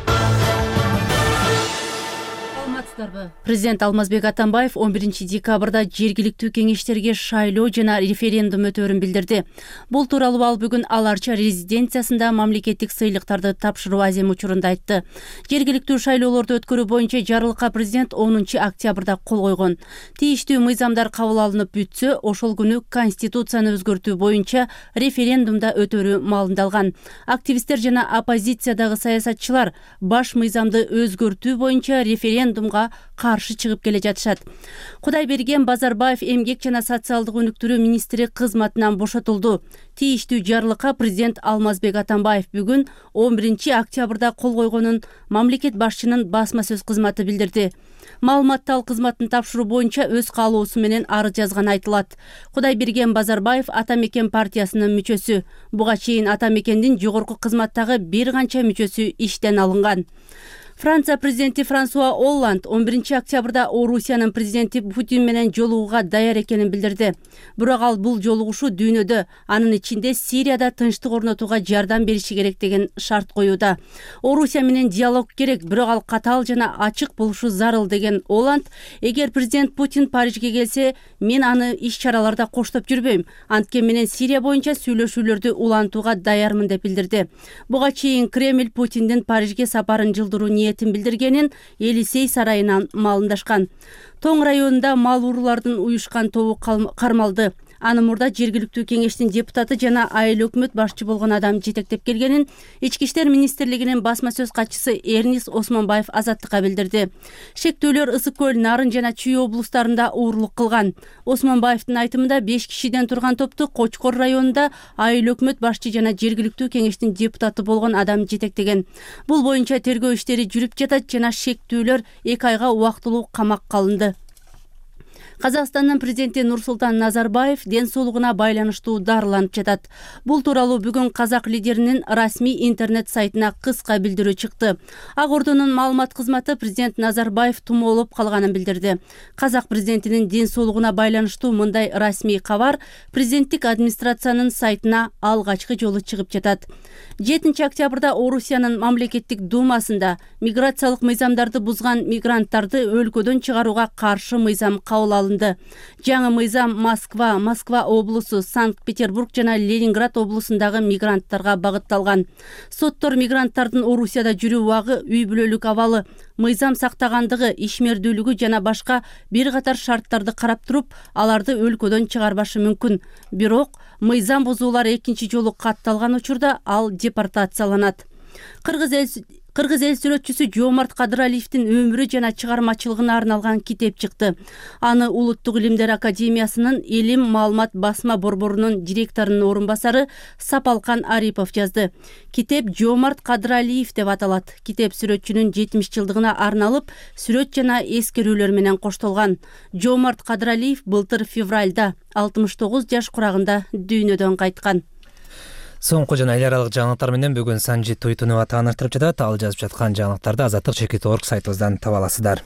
Президент Алмазбек Атамбаев 11 декабрда жергиликтүү кеңештерге шайлоо жана референдум өтөөрүн билдирди. Бул тууралуу ал бүгүн Аларча резиденциясында мамлекеттик сыйлыктарды тапшыруу азем учурунда айтты. Жергиликтүү шайлоолорду өткөрүү боюнча жарылыкка президент 10 октябрда кол койгон. Тийиштүү мыйзамдар кабыл алынып бүтсө, ошол күнү конституцияны өзгөртүү боюнча референдумда өтөөрү маалымдалган. Активисттер жана оппозициядагы саясатчылар баш мыйзамды өзгөртүү боюнча референдумга каршы чыгып келе жатышат. Кудайберген Базарбаев эмгек жана социалдык өнүктүрүү министри кызматынан бошотулду. Тийиштүү жарлыкка президент Алмазбек Атамбаев бүгүн 11 октябрда кол койгонун мамлекет башчынын басма сөз кызматы билдирди. Маалыматты ал кызматын тапшыруу боюнча өз каалоосу менен арыз жазганы айтылат. Кудайберген Базарбаев Ата Мекен партиясынын мүчөсү. Буга чейин Ата Мекендин жогорку кызматтагы бир канча мүчөсү иштен алынган. Франция президенти Франсуа Олланд 11 октябрда Орусиянын президенти Путин менен жолугууга даяр экенин билдирди. Бирок ал бул жолугушуу дүйнөдө, анын ичинде Сирияда тынчтык орнотууга жардам бериши керек деген шарт коюуда. Орусия менен диалог керек, бирок ал катаал жана ачык болушу зарыл деген Олланд, эгер президент Путин Парижге келсе, мен аны иш-чараларда коштоп жүрбөйм. Анткени менен Сирия боюнча сүйлөшүүлөрдү улантууга даярмын деп билдирди. Буга чейин Кремль Путиндин Парижге сапарын жылдыруу билдиргенин Елисей сарайынан маалымдашкан. Тоң районунда мал уруулардын уюшкан тобу кармалды. Аны мурда жергиликтүү кеңештин депутаты жана айыл өкмөт башчы болгон адам жетектеп келгенин Ички иштер министрлигинин басма сөз катчысы Эрнис Осмонбаев Азаттыкка билдирди. Шектөөлөр Ысык көл, Нарын жана Чүй облустарында уурулук кылган. Осмонбаевдин айтымында 5 кишиден турган топту Кочкор районунда айыл өкмөт башчы жана жергиликтүү кеңештин депутаты болгон адам жетектеген. Бул боюнча тергөө иштери жүрүп жатат жана шектөөлөр 2 айга убактылуу камакка калынды. Казакстандын президенти Нурсултан Назарбаев ден соолугуна байланыштуу дарыланып жатат. Бул тууралуу бүгүн казак лидеринин расмий интернет сайтына кыска билдирүү чыкты. Ак Ордонун маалымат кызматы президент Назарбаев тумоолоп калганын билдирди. Казак президентинин ден соолугуна байланыштуу мындай расмий кабар президенттик администрациянын сайтына алгачкы жолу чыгып жатат. 7 октябрда Орусиянын мамлекеттик думасында миграциялык мыйзамдарды бузган мигранттарды өлкөдөн чыгарууга каршы мыйзам кабыл алынды. алынды. Жаңы мыйзам Москва облусу, Санкт-Петербург жана Ленинград облусундагы мигранттарга багытталган. Соттор мигранттардын Орусияда жүрүү убагы, үй бүлөлүк абалы, мыйзам сактагандыгы, ишмердүүлүгү жана башка бир катар шарттарды карап туруп, аларды өлкөдөн чыгарбашы мүмкүн. Бирок мыйзам бузуулар экинчи жолу катталган учурда ал депортацияланат. Кыргыз эл сүрөтчүсү Жомарт Кадыралиевдин өмүрү жана чыгармачылыгына арналган китеп чыкты. Аны Улуттук илимдер академиясынын Илим маалымат басма борборунун директорунун орун басары Сапалкан Арипов жазды. Китеп Жомарт Кадыралиев деп аталат. Китеп сүрөтчүнүн 70 жылдыгына арналып, сүрөт жана эскерүүлөр менен коштолган. Жомарт Кадыралиев былтыр февралда 69 жаш курагында дүйнөдөн кайткан. Соңку жана эл аралык жаңылыктар менен бүгүн Санжит Туйтунова тааныштырып жатат. Ал жазып жаткан жаңылыктарды Азаттык.org сайтыбыздан таба аласыздар.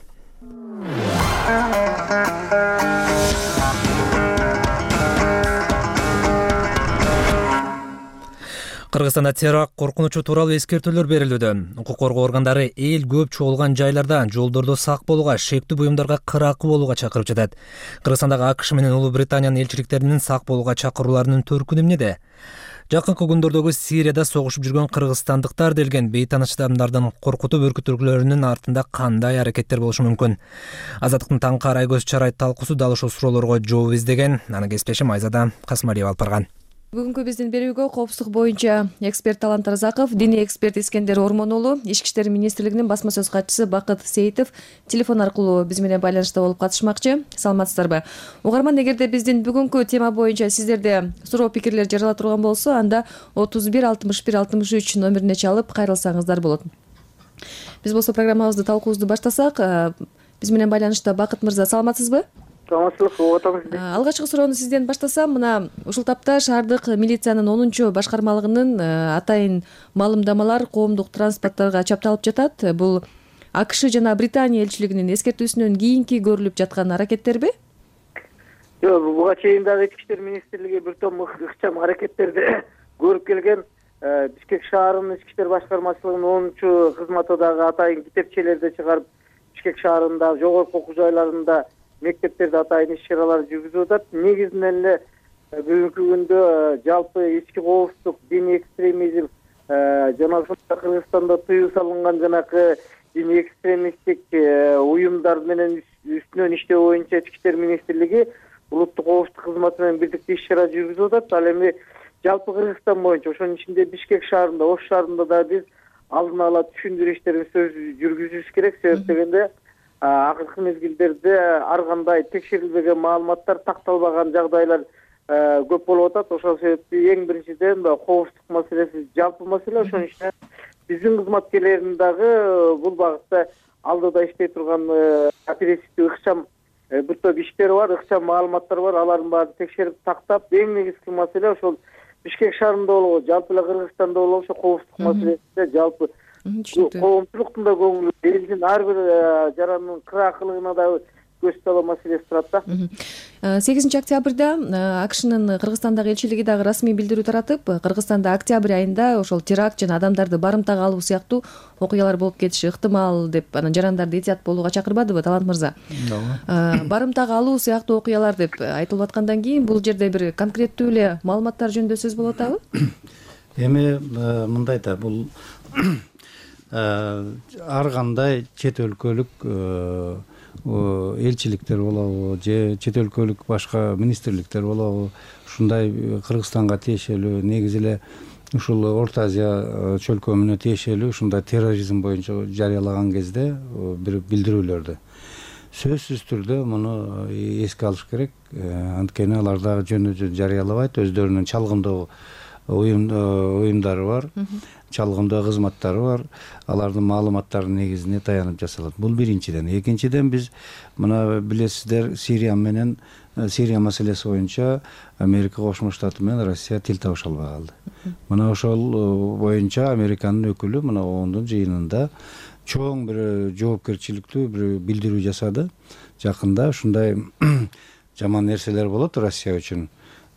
Кыргызстанда теракт коркунучу тууралуу эскертүүлөр берилүүдө. Укук коргоо органдары эл көп чогулган жайларда жолдордо сак болууга, шектүү буюмдарга кыракы болууга чакырып жатат. Кыргызстандагы АКШ менен Улуу Британиянын элчиликтеринин сак болууга чакырууларынын төркүнү эмнеде? Жакынкы күндөрдөгү Сирияда согушуп жүргөн кыргызстандыктар делген бейтаныш адамдардын коркутуп үркүтүүлөрүнүн артында кандай аракеттер болушу мүмкүн? Азаттыктын таңкы арай көз чарай талкуусу дал ушул суроолорго жооп издеген. Аны кесиптешим Айзада Касмалиева алып барган. Бүгүнкү биздин берүүгө коопсуздук боюнча эксперт Талант Разаков, диний эксперт Искендер Ормон уулу, Ички иштер министрлигинин басма сөз катчысы Бакыт Сейитов телефон аркылуу биз менен байланышта болуп катышмакчы. Саламатсыздарбы? Угарман, эгерде биздин бүгүнкү тема боюнча сиздерде суроо пикирлер жарыла турган болсо, анда 31 61 63 номерине чалып кайрылсаңыздар болот. Биз болсо программабызды, талкуубузду баштасак, биз менен байланышта Бакыт мырза, саламатсызбы? Алгачкы суроону сизден баштасам, мына ушул тапта шаардык милициянын 10-башкармалыгынын атайын маалымдамалар коомдук транспорттарга чапталып жатат. Бул АКШ жана Британия элчилигинин эскертүүсүнөн кийинки көрүлүп жаткан аракеттерби? Жок, буга чейин дагы Ички иштер министрлиги бир том ыкчам аракеттерди көрүп келген. Бишкек шаарынын Ички иштер башкармачылыгынын 10-кызматы дагы атайын китепчелерди чыгарып, Бишкек шаарындагы жогорку окуу жайларында мектептерде атайын иш-чаралар жүргүзүп атат. Негизинен эле бүгүнкү күндө жалпы ички коопсуздук, диний экстремизм жана Кыргызстанда тыюу салынган жанакы диний экстремисттик уюмдар менен үстүнөн иштөө боюнча Ички иштер министрлиги улуттук коопсуздук кызматы менен бирдикте иш-чара жүргүзүп атат. Ал эми жалпы Кыргызстан боюнча, ошонун ичинде Бишкек шаарында, Ош шаарында да биз алдын ала түшүндүрүү иштерин жүргүзүш керек. Себеп дегенде акыркы мезгилдерде ар кандай текшерилбеген маалыматтар, такталбаган жагдайлар көп болуп атат. Ошол себептен эң биринчиден коопсуздук маселеси жалпы маселе. Ошонун үчүн биздин кызматкерлердин дагы бул багытта алдыда иштей турган оперативдүү ыкчам бир топ иштери бар, ыкчам маалыматтар бар. Алардын баарын текшерип тактап, эң негизги маселе ошол Бишкек шаарында болобу, жалпы эле Кыргызстанда болобу, ошо коопсуздук маселесинде жалпы коомчулуктун да көңүлү, элдин ар бир жаранын кыракылыгына да көз салуу маселеси турат да. 8 октябрда АКШнын Кыргызстандагы элчилиги дагы расмий билдирүү таратып, Кыргызстанда октябрь айында ошол теракт жана адамдарды барымтага алуу сыяктуу окуялар болуп кетиши ыктымал деп, анан жарандарды этият болууга чакырбадыбы, Талант мырза? Барымтага алуу сыяктуу окуялар деп айтылып аткандан кийин бул жерде бир конкреттүү эле маалыматтар жөнүндө сөз болуп атабы? Эми мындай да, бул ар кандай чет өлкөлүк элчиликтер болобу же чет өлкөлүк башка министрликтер болобу, ушундай Кыргызстанга тиешелүү, негизи эле ушул Орто Азия чөлкөмүнө тиешелүү ушундай терроризм боюнча жарыялаган кезде бир билдирүүлөрдү сөзсүз түрдө муну эске алыш керек. Анткени алар дагы жөнү жарыялабайт, өздөрүнүн чалгындоо уюмдары бар, чалгындоо кызматтары бар, алардын маалыматтарынын негизине таянып жасалат. Бул биринчиден. Экинчиден биз мына билесиздер, Сирия маселеси боюнча Америка Кошмо Штаты менен Россия тил табыша албай калды. Мына ошол боюнча Американын өкүлү мына оондун жыйынында чоң бир жоопкерчиликтүү бир билдирүү жасады. Жакында ушундай жаман нерселер болот Россия үчүн,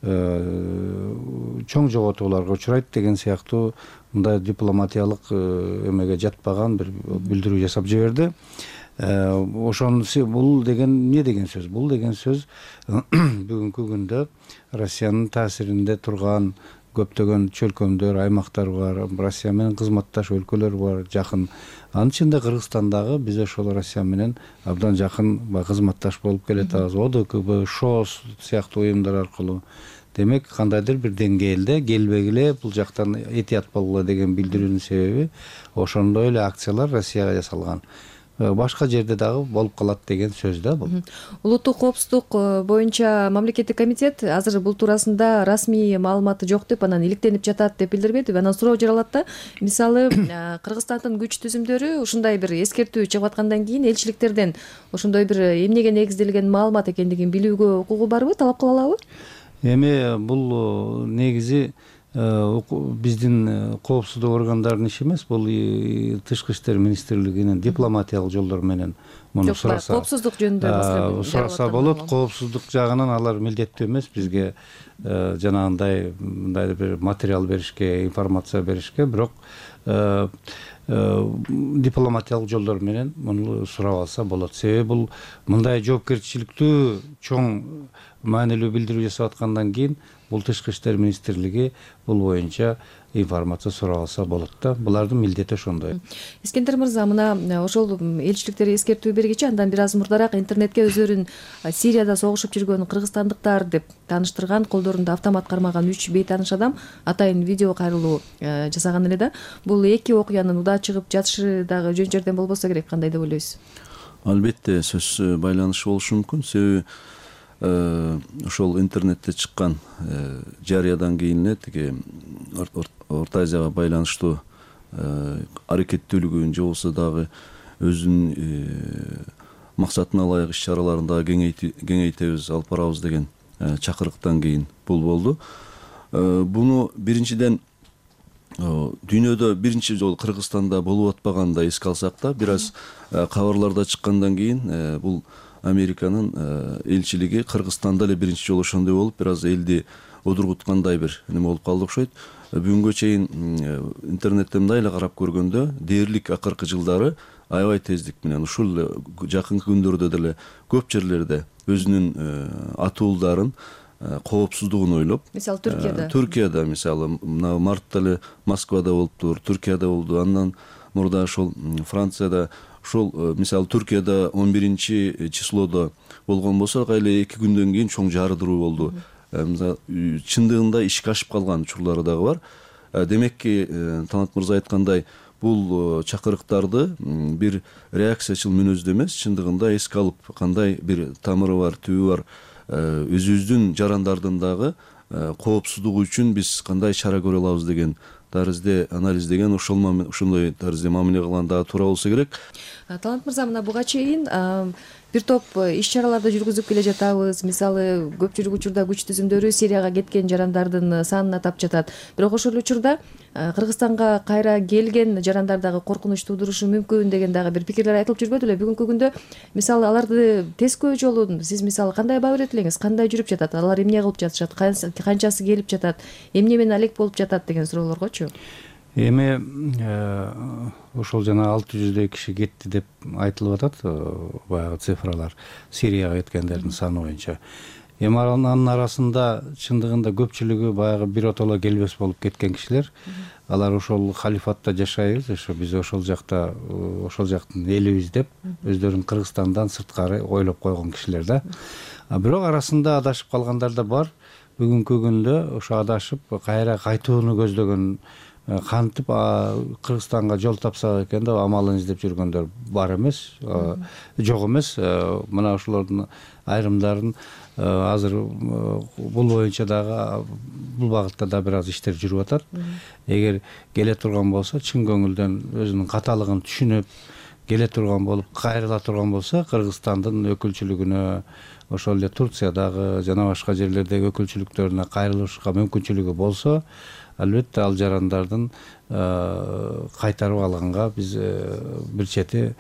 чоң жоготууларга учурайт деген сыяктуу мындай дипломатиялык эмеге жатпаган бир билдирүү жасап жиберди. ошону бул деген эмне деген сөз? Бул деген сөз бүгүнкү күндө Россиянын таасиринде турган көптөгөн чөлкөмдөр, аймактар бар, Россия менен кызматташ өлкөлөр бар, жакын. Анын ичинде Кыргызстандагы биз ошол Россия менен абдан жакын кызматташ болуп келатабыз. ОДКБ, ШОС сыяктуу уюмдар аркылуу. Демек, кандайдыр бир деңгээлде келбегиле бул жактан этият болгула деген билдирүүнүн себеби ошондой эле акциялар Россияга жасалган. Башка жерде дагы болуп калат деген сөз да бул. Улуттук коопсуздук боюнча мамлекеттик комитет азыр бул туурасында расмий маалыматы жок деп анан иликтенип жатат деп билдирбедиби? Анан суроо жаралат да. Мисалы, Кыргызстандын күч түзүмдөрү ушундай бир эскертүү чыгып аткандан кийин элчиликтерден ошондой бир эмнеге негизделген маалымат экендигин билүүгө укугу барбы, талап кыла алабы? Эми бул негизи биздин коопсуздук органдарынын иши эмес, бул Тышкы иштер министрлигинин дипломатиялык жолдор менен муну сураса. Коопсуздук жөнүндө сураса болот. Коопсуздук жагынан алар милдеттүү эмес бизге жанагындай мындай бир материал беришке, информация беришке, бирок дипломатиялык жолдор менен муну сурап алса болот. Себеби бул мындай жоопкерчиликтүү чоң маанилүү билдирүү жасап аткандан кийин бул Тышкы иштер министрлиги бул боюнча информация сурап алса болот да. Булардын милдети ошондой. Искендер мырза, мына ошол элчиликтер эскертүү бергечи андан бир аз мурдараак интернетке өздөрүн Сирияда согушуп жүргөн кыргызстандыктар деп тааныштырган, колдорунда автомат кармаган 3 бейтааныш адам атайын видео кайрылуу жасаган эле да. Бул эки окуянын удаа чыгып жатышы дагы жөн жерден болбосо керек, кандай деп ойлойсуз? Албетте сөз байланышы болушу мүмкүн. Себеби ошол интернетте чыккан жарыядан кийин эле тиги Орто Азияга байланыштуу аракеттүүлүгүн же болбосо дагы өзүнүн максатына ылайык иш чараларын дагы кеңейтебиз, алып барабыз деген чакырыктан кийин бул болду. Буну биринчиден дүйнөдө биринчи жолу Кыргызстанда болуп атпаганда эске алсак да, бир аз кабарларда чыккандан кийин бул Американын элчилиги Кыргызстанда эле биринчи жолу ошондой болуп, бир аз элди одургуткандай бир неме болуп калды окшойт. Бүгүнгө чейин интернеттен мындай эле карап көргөндө, дээрлик акыркы жылдары аябай тездик менен ушул жакынкы күндөрдө деле көп жерлерде өзүнүн атуулдарын коопсуздугун ойлоп, мисалы Түркияда мисалы мына мартта эле Москвада болуптур, Түркияда болду, андан мурда ошол Францияда, ошол мисалы Түркияда 11 числодо болгон болсо, эле 2 күндөн кийин чоң жардыруу болду. Чындыгында ишке ашып калган учурлары дагы бар. Демекки, Талант мырза айткандай, бул чакырыктарды бир реакциячыл мүнөздө эмес, чындыгында эске алып, кандай бир тамыры бар, түбү бар, өзүбүздүн жарандардын дагы коопсуздугу үчүн биз кандай чара көрө алабыз деген тарызде анализдеген, ошондой тарызде мамиле кылган дагы туура болсо керек. Талант мырза, мына буга чейин бир топ иш чараларды жүргүзүп келе жатабыз. Мисалы, көпчүлүк учурда күч түзүмдөрү Сирияга кеткен жарандардын санын атап жатат. Бирок ошол учурда Кыргызстанга кайра келген жарандар дагы коркунуч туудурушу мүмкүн деген дагы бир пикирлер айтылып жүрбөдү беле? Бүгүнкү күндө мисалы аларды тескөө жолун сиз мисалы кандай баа берет элеңиз? Кандай жүрүп жатат? Алар эмне кылып жатышат? Канчасы келип жатат? Эмне менен алек болуп жатат деген суроолоргочу? Эми ошол жана 600 киши кетти деп айтылып атат, баягы цифралар, Сирияга кеткендердин саны боюнча. Эми анын арасында чындыгында көпчүлүгү баягы биротоло келбес болуп кеткен кишилер. Алар ошол халифатта жашайбыз, ошо биз ошол жакта, ошол жактын элибиз деп өздөрүн Кыргызстандан сырткары ойлоп койгон кишилер да. Бирок арасында адашып калгандар да бар. Бүгүнкү күндө ошо адашып кайра кайтууну көздөгөн, кантип Кыргызстанга жол тапсак экен деп амалын издеп жүргөндөр бар эмес, жок эмес. Мына ошолордун айрымдарын азыр бул боюнча дагы бул багытта да бир аз иштер жүрүп атат. Эгер келе турган болсо, чын көңүлдөн өзүнүн каталыгын түшүнүп келе турган болуп, кайрыла турган болсо, Кыргызстандын өкүлчүлүгүнө, ошол эле Турциядагы жана башка жерлердеги өкүлчүлүктөрүнө кайрылышка мүмкүнчүлүгү болсо, албетте ал жарандардын кайтарып алганга биз бир чети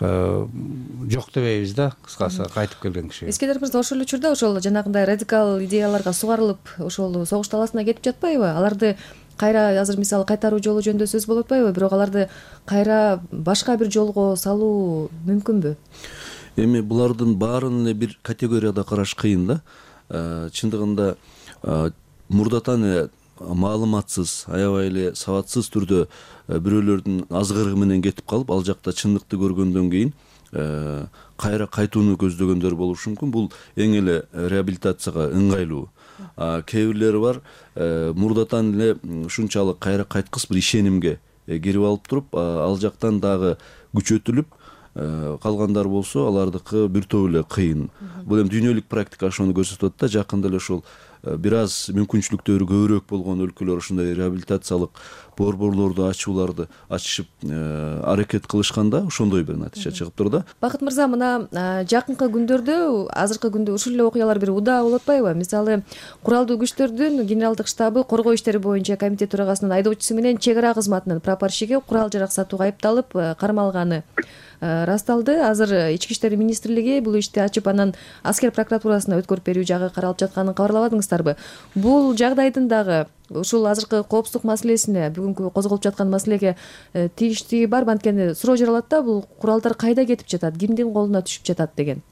жок дебейбиз да, кыскасы кайтып келген кишиге. Искендер мырза, ошол учурда ошол жанагындай радикал идеяларга сугарылып, ошол согуш талаасына кетип жатпайбы? Аларды кайра азыр мисалы кайтаруу жолу жөнүндө сөз болуп атпайбы, бирок аларды кайра башка бир жолго салуу мүмкүнбү? Эми булардын баарын эле бир категорияда караш кыйын да. Чындыгында мурдатан эле маалыматсыз, аябай эле сабатсыз түрдө бирөөлөрдүн азгырыгы менен кетип калып, ал жакта чындыкты көргөндөн кийин кайра кайтууну көздөгөндөр болушу мүмкүн. Бул эң эле реабилитацияга ыңгайлуу. Кээ бирлери бар, мурдатан эле ушунчалык кайра кайткыс бир ишенимге кирип алып туруп, ал жактан дагы күчөтүлүп калгандар болсо, алардыкы бир топ эле кыйын. Бул эми дүйнөлүк практика ошону көрсөтүп атат да. Жакында эле ошол бир аз мүмкүнчүлүктөрү көбүрөөк болгон өлкөлөр ушундай реабилитациялык борборлорду ачууларды ачышып аракет кылышканда ошондой бир натыйжа чыгып турду. Бакыт мырза, мына жакынкы күндөрдө, азыркы күндө ушул эле окуялар бир удаа болуп атпайбы? Мисалы, куралдуу күчтөрдүн генералдык штабы коргоо иштери боюнча комитет төрагасынын айдоочусу менен чек ара кызматынын прапорщиги курал жарак сатууга айыпталып кармалганы расталды. Азыр Ички иштер министрлиги бул ишти ачып, анан аскер прокуратурасына өткөрүп берүү жагы каралып жатканын кабарлабадыңыздарбы? Бул жагдайдын дагы ушул азыркы коопсуздук маселесине, бүгүнкү козголуп жаткан маселеге тийиштиги барбы? Анткени суроо жаралат да, бул куралдар кайда кетип жатат, кимдин колуна түшүп жатат деген.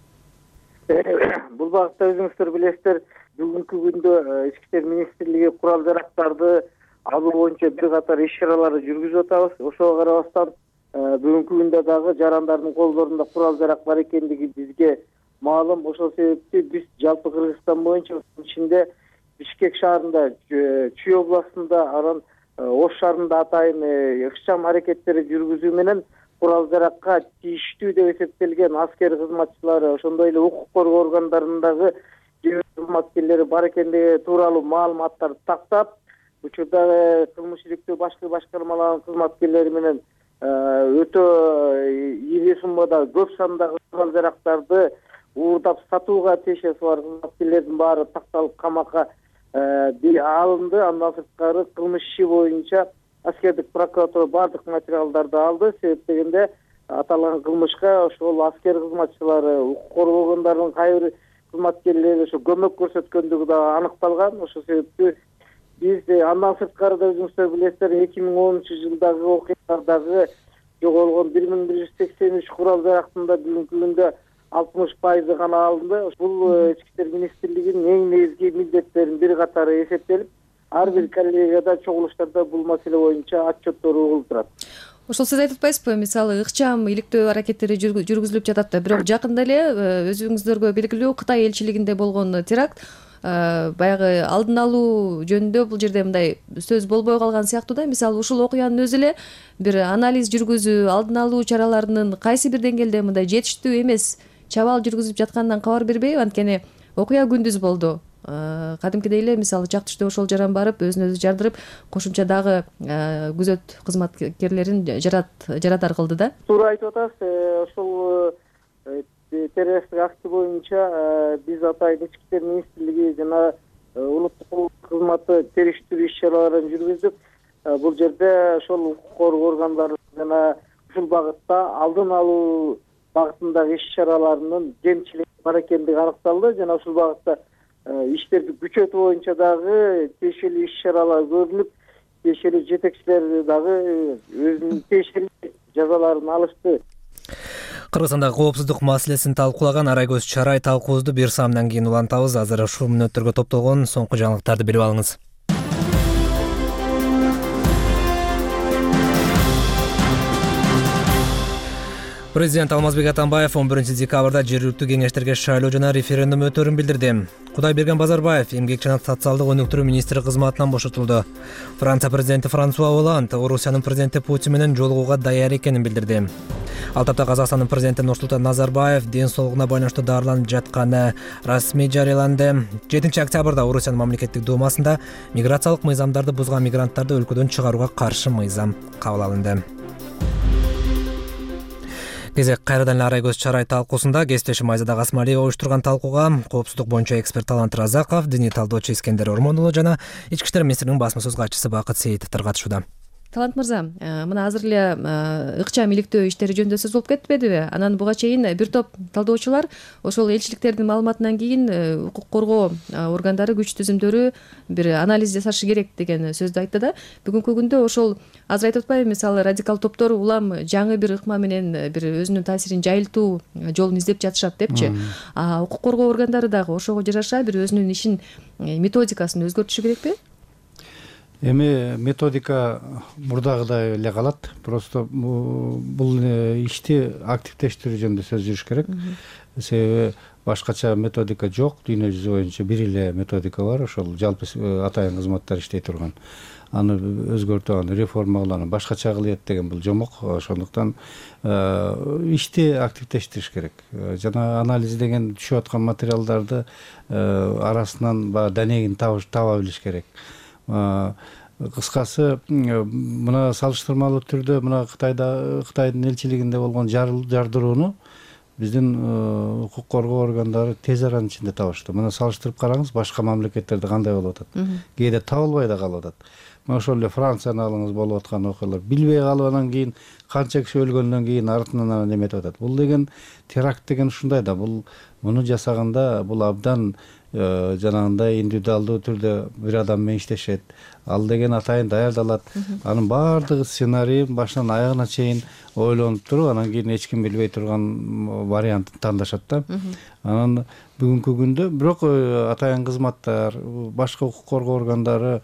Бул багытта өзүңүздөр билесиздер, бүгүнкү күндө Ички иштер министрлиги курал жарактарды алуу боюнча бир катар иш чараларды жүргүзүп атабыз. Ошого карабастан бүгүнкү күндө дагы жарандардын колдорунда курал жарак бар экендиги бизге маалым. Ошол себептен биз жалпы Кыргызстан боюнча, ичинде Бишкек шаарында, Чүй областында, анан Ош шаарында атайын ыкчам аракеттери жүргүзүү менен курал жаракка тийиштүү деп эсептелген аскер кызматчылары, ошондой эле укук коргоо органдарындагы кызматкерлери бар экендиги тууралуу маалыматтарды тактап, учурда кылмыш иликтөө башкы башкармаларынын кызматкерлери менен өтө ийгиле суммада көп сандагы курал жарактарды уурдап сатууга тиешеси бар кызматкерлердин баары такталып камакка алынды. Андан сырткары кылмыш иши боюнча аскердик прокуратура бардык материалдарды алды. Себеп дегенде аталган кылмышка ошол аскер кызматчылары, укук коргоо органдарынын кайыр бир кызматкерлери ошо көмөк көрсөткөндүгү да аныкталган. Ошол себептен биз андан сырткары да өзүңүздөр билесиздер, 2010-жылдагы окуялардагы жоголгон 1183 курал жарактын да бүгүнкү күндө 60% гана алынды. Бул Ички иштер министрлигинин эң негизги милдеттеринин бир катары эсептелип, ар бир коллегияда, чогулуштарда бул маселе боюнча отчеттору угулуп турат. Ошол сиз айтып атпайсызбы, мисалы ыкчам иликтөө аракеттери жүргүзүлүп жатат да, бирок жакында эле өзүңүздөргө белгилүү Кытай элчилигинде болгон теракт баягы алдын алуу жөнүндө бул жерде мындай сөз болбой калган сыяктуу да. Мисалы, ушул окуянын өзү эле бир анализ жүргүзүү, алдын алуу чараларынын кайсы бир деңгээлде мындай жетиштүү эмес чабаал жүргүзүп жатканынан кабар бербейби? Анткени окуя күндүз болду. Кадимкидей эле мисалы чак түштө ошол жаран барып өзүн өзү жардырып, кошумча дагы күзөт кызматкерлерин жарадар кылды да. Туура айтып атасыз. Ошол террористтик акты боюнча биз атайын Ички иштер министрлиги жана улуттук кызматы териштирүү иш чараларын жүргүздүк. Бул жерде ошол укук коргоо органдары жана ушул багытта алдын алуу багытындагы иш чараларынын кемчилиги бар экендиги аныкталды. Жана ушул багытта иштерди күчөтүү боюнча дагы тиешелүү иш чаралар көрүлүп, тиешелүү жетекчилер дагы өзүнүн тиешелүү жазаларын алышты. Кыргызстандагы коопсуздук маселесин талкуулаган Арайгөз Чарай талкуубузду бир саамдан кийин улантабыз. Азыр ушул мүнөттөргө топтолгон соңку жаңылыктарды билип алыңыз. Президент Алмазбек Атамбаев 11 декабрда жергиликтүү кеңештерге шайлоо жана референдум өтөрүн билдирди. Кудайберген Базарбаев эмгек жана социалдык өнүктүрүү министри кызматынан бошотулду. Франция президенти Франсуа Олланд Орусиянын президенти Путин менен жолугууга даяр экенин билдирди. Ал тапта Казакстандын президенти Нурсултан Назарбаев ден соолугуна байланыштуу дарыланып жатканы расмий жарыяланды. 7 октябрда Орусиянын мамлекеттик думасында миграциялык мыйзамдарды бузган мигранттарды өлкөдөн чыгарууга каршы мыйзам кабыл алынды. Кезек кайрадан Арайгөз Чарай талкуусунда кесиптешим Айзада Касмалиева уюштурган талкууга коопсуздук боюнча эксперт Талант Разаков, диний талдоочу Искендер Ормонуулу жана Ички иштер министринин басма сөз катчысы Бакыт Сейитовдор катышууда. талант мырза, мына азыр эле ыкчам иликтөө иштери жөнүндө сөз болуп кетпедиби? Анан буга чейин бир топ талдоочулар ошол элчиликтердин маалыматынан кийин укук коргоо органдары, күч түзүмдөрү бир анализ жасашы керек деген сөздү айтты да. Бүгүнкү күндө ошол азыр айтып атпайбы, мисалы радикал топтор улам жаңы бир ыкма менен бир өзүнүн таасирин жайылтуу жолун издеп жатышат депчи. Укук коргоо органдары дагы ошого жараша бир өзүнүн ишин методикасын өзгөртүшү керекпи? Эми методика мурдагыдай эле калат. Просто бул ишти активдештирүү жөнүндө сөз жүрүш керек. Себеби башкача методика жок. Дүйнө жүзү боюнча бир эле методика бар. Ошол жалпы атайын кызматтар иштей турган. Аны өзгөртүп, аны реформалоо, аны башкача кылыйт деген бул жомок. Ошондуктан ишти активдештириш керек. Жана анализ деген түшүп аткан материалдарды арасынан данегин таба билиш керек. Кыскасы, мына салыштырмалуу түрдө мына Кытайдын элчилигинде болгон жардырууну биздин укук коргоо органдары тез аранын ичинде табышты. Мына салыштырып караңыз, башка мамлекеттерде кандай болуп атат. Кээде табылбай да калып атат. Ошол эле Францияны алыңыз, болуп аткан окуялар. Билбей калып анан кийин канча киши өлгөндөн кийин артынан анан эметип атат. Бул деген теракт деген ушундай да. Муну жасаганда бул абдан жанагындай индивидуалдуу түрдө бир адам менен иштешет. Ал деген атайын даярдалат. Анын баардыгы сценарийин башынан аягына чейин ойлонуп туруп, анан кийин эч ким билбей турган вариантын тандашат да. Анан бүгүнкү күндө бирок атайын кызматтар, башка укук коргоо органдары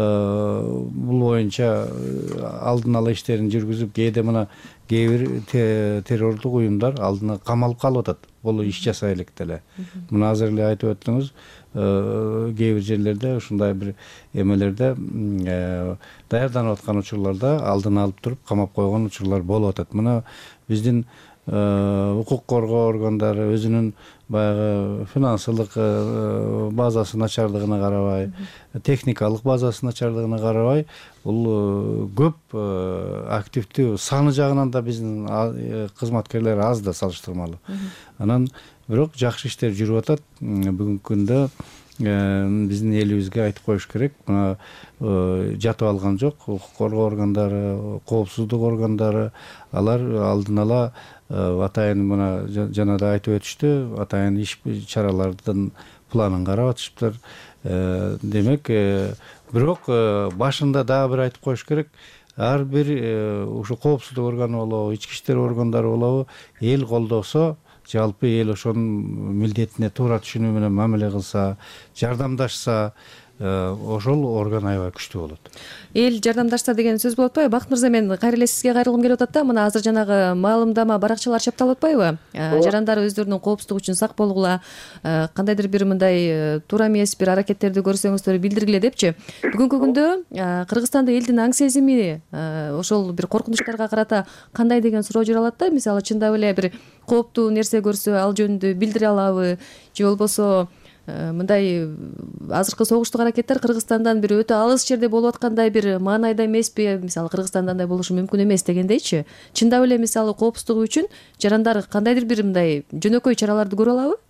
бул боюнча алдын ала иштерин жүргүзүп, кээде мына кээ бир террордук уюмдар алдына камалып калып атат. Бул иш жасай элек деле. Мына азыр эле айтып өттүңүз, кээ бир жерлерде ушундай бир эмелерде даярданып аткан учурларда алдын алып туруп камап койгон учурлар болуп атат. Мына биздин укук коргоо органдары өзүнүн баягы финансылык базасы начардыгына карабай, техникалык базасы начардыгына карабай, бул көп активдүү саны жагынан да биздин кызматкерлер аз да салыштырмалуу. Анан бирок жакшы иштер жүрүп атат. Бүгүнкү күндө биздин элибизге айтып коюш керек, мына жатып алган жок. Укук коргоо органдары, коопсуздук органдары, алар алдын ала атайын мына жана да айтып өтүштү, атайын иш чаралардын планын карап атышыптыр. Демек, бирок башында дагы бир айтып коюш керек. Ар бир ушу коопсуздук органы болобу, ички иштер органдары болобу, эл колдосо, жалпы эл ошонун милдетине туура түшүнүү менен мамиле кылса, жардамдашса, ошол орган аябай күчтүү болот. Эл жардамдашса деген сөз болуп атпайбы? Бакыт мырза, мен кайра эле сизге кайрылгым келип атат да. Мына азыр жанагы маалымдама баракчалар чапталып атпайбы? Жарандар өздөрүнүн коопсуздугу үчүн сак болгула, кандайдыр бир мындай туура эмес бир аракеттерди көрсөңүздөр билдиргиле депчи. Бүгүнкү күндө Кыргызстанда элдин аң сезими ошол бир коркунучтарга карата кандай деген суроо жүрө алат да? Мисалы, чындап эле бир кооптуу нерсе көрсө, ал жөнүндө билдире алабы? Же болбосо мындай азыркы согуштук аракеттер Кыргызстандан бир өтө алыс жерде болуп аткандай бир маанайда эмеспи? Мисалы, Кыргызстанда андай болушу мүмкүн эмес дегендейчи. Чындап эле мисалы коопсуздугу үчүн жарандар кандайдыр бир мындай жөнөкөй чараларды көрө алабы?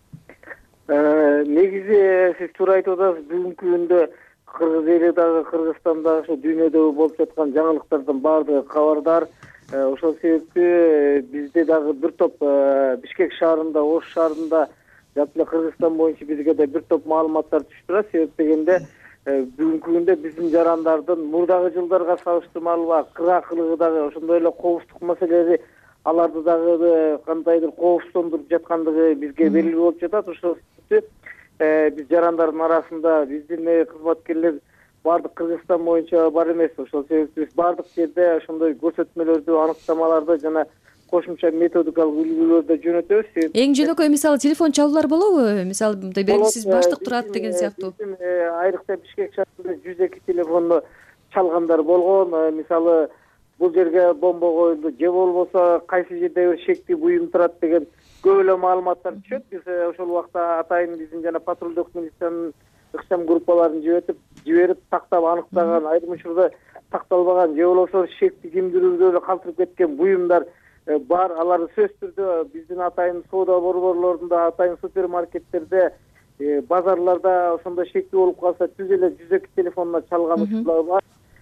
Негизи сиз туура айтып атасыз. Бүгүнкү күндө кыргыз эли дагы, Кыргызстан дагы ушу дүйнөдө болуп жаткан жаңылыктардын баардыгы кабардар. Ошол себептүү бизде дагы бир топ Бишкек шаарында, Ош шаарында, жалпы Кыргызстан боюнча бизге да бир топ маалыматтар түшүп турат. Себеп дегенде бүгүнкү күндө биздин жарандардын мурдагы жылдарга салыштырмалуу кыргакылыгы дагы, ошондой эле коопсуздук маселеси аларды дагы кандайдыр коопсуздандырып жаткандыгы бизге белгилүү болуп жатат. Ошол себептүү биз жарандардын арасында биздин кызматкерлер баардык Кыргызстан боюнча бар эмес. Ошол себептүү биз баардык жерде ошондой көрсөтмөлөрдү, аныктамаларды жана кошумча методикалык үлгүлөрдү жөнөтөбүз. Эң жөнөкөй мисалы телефон чалуулар болобу? Мисалы, мындай белгисиз баштык турат деген сыяктуу. Айрыкча Бишкек шаарында 102 телефонду чалгандар болгон. Мисалы, бул жерге бомба коюлду, же болбосо кайсы жерде бир шектий буюм турат деген көп эле маалыматтар түшөт. Биз ошол убакта атайын биздин жана патрулдук милициянын ыкчам группаларын жиберип тактап аныктаган, айрым учурда такталбаган же болбосо шекти кимдирүүдө эле калтырып кеткен буюмдар бар. Аларды сөзсүз түрдө биздин атайын соода борборлорунда, атайын супермаркеттерде, базарларда ошондой шектүү болуп калса түз эле 102 телефонуна чалган учурлар бар.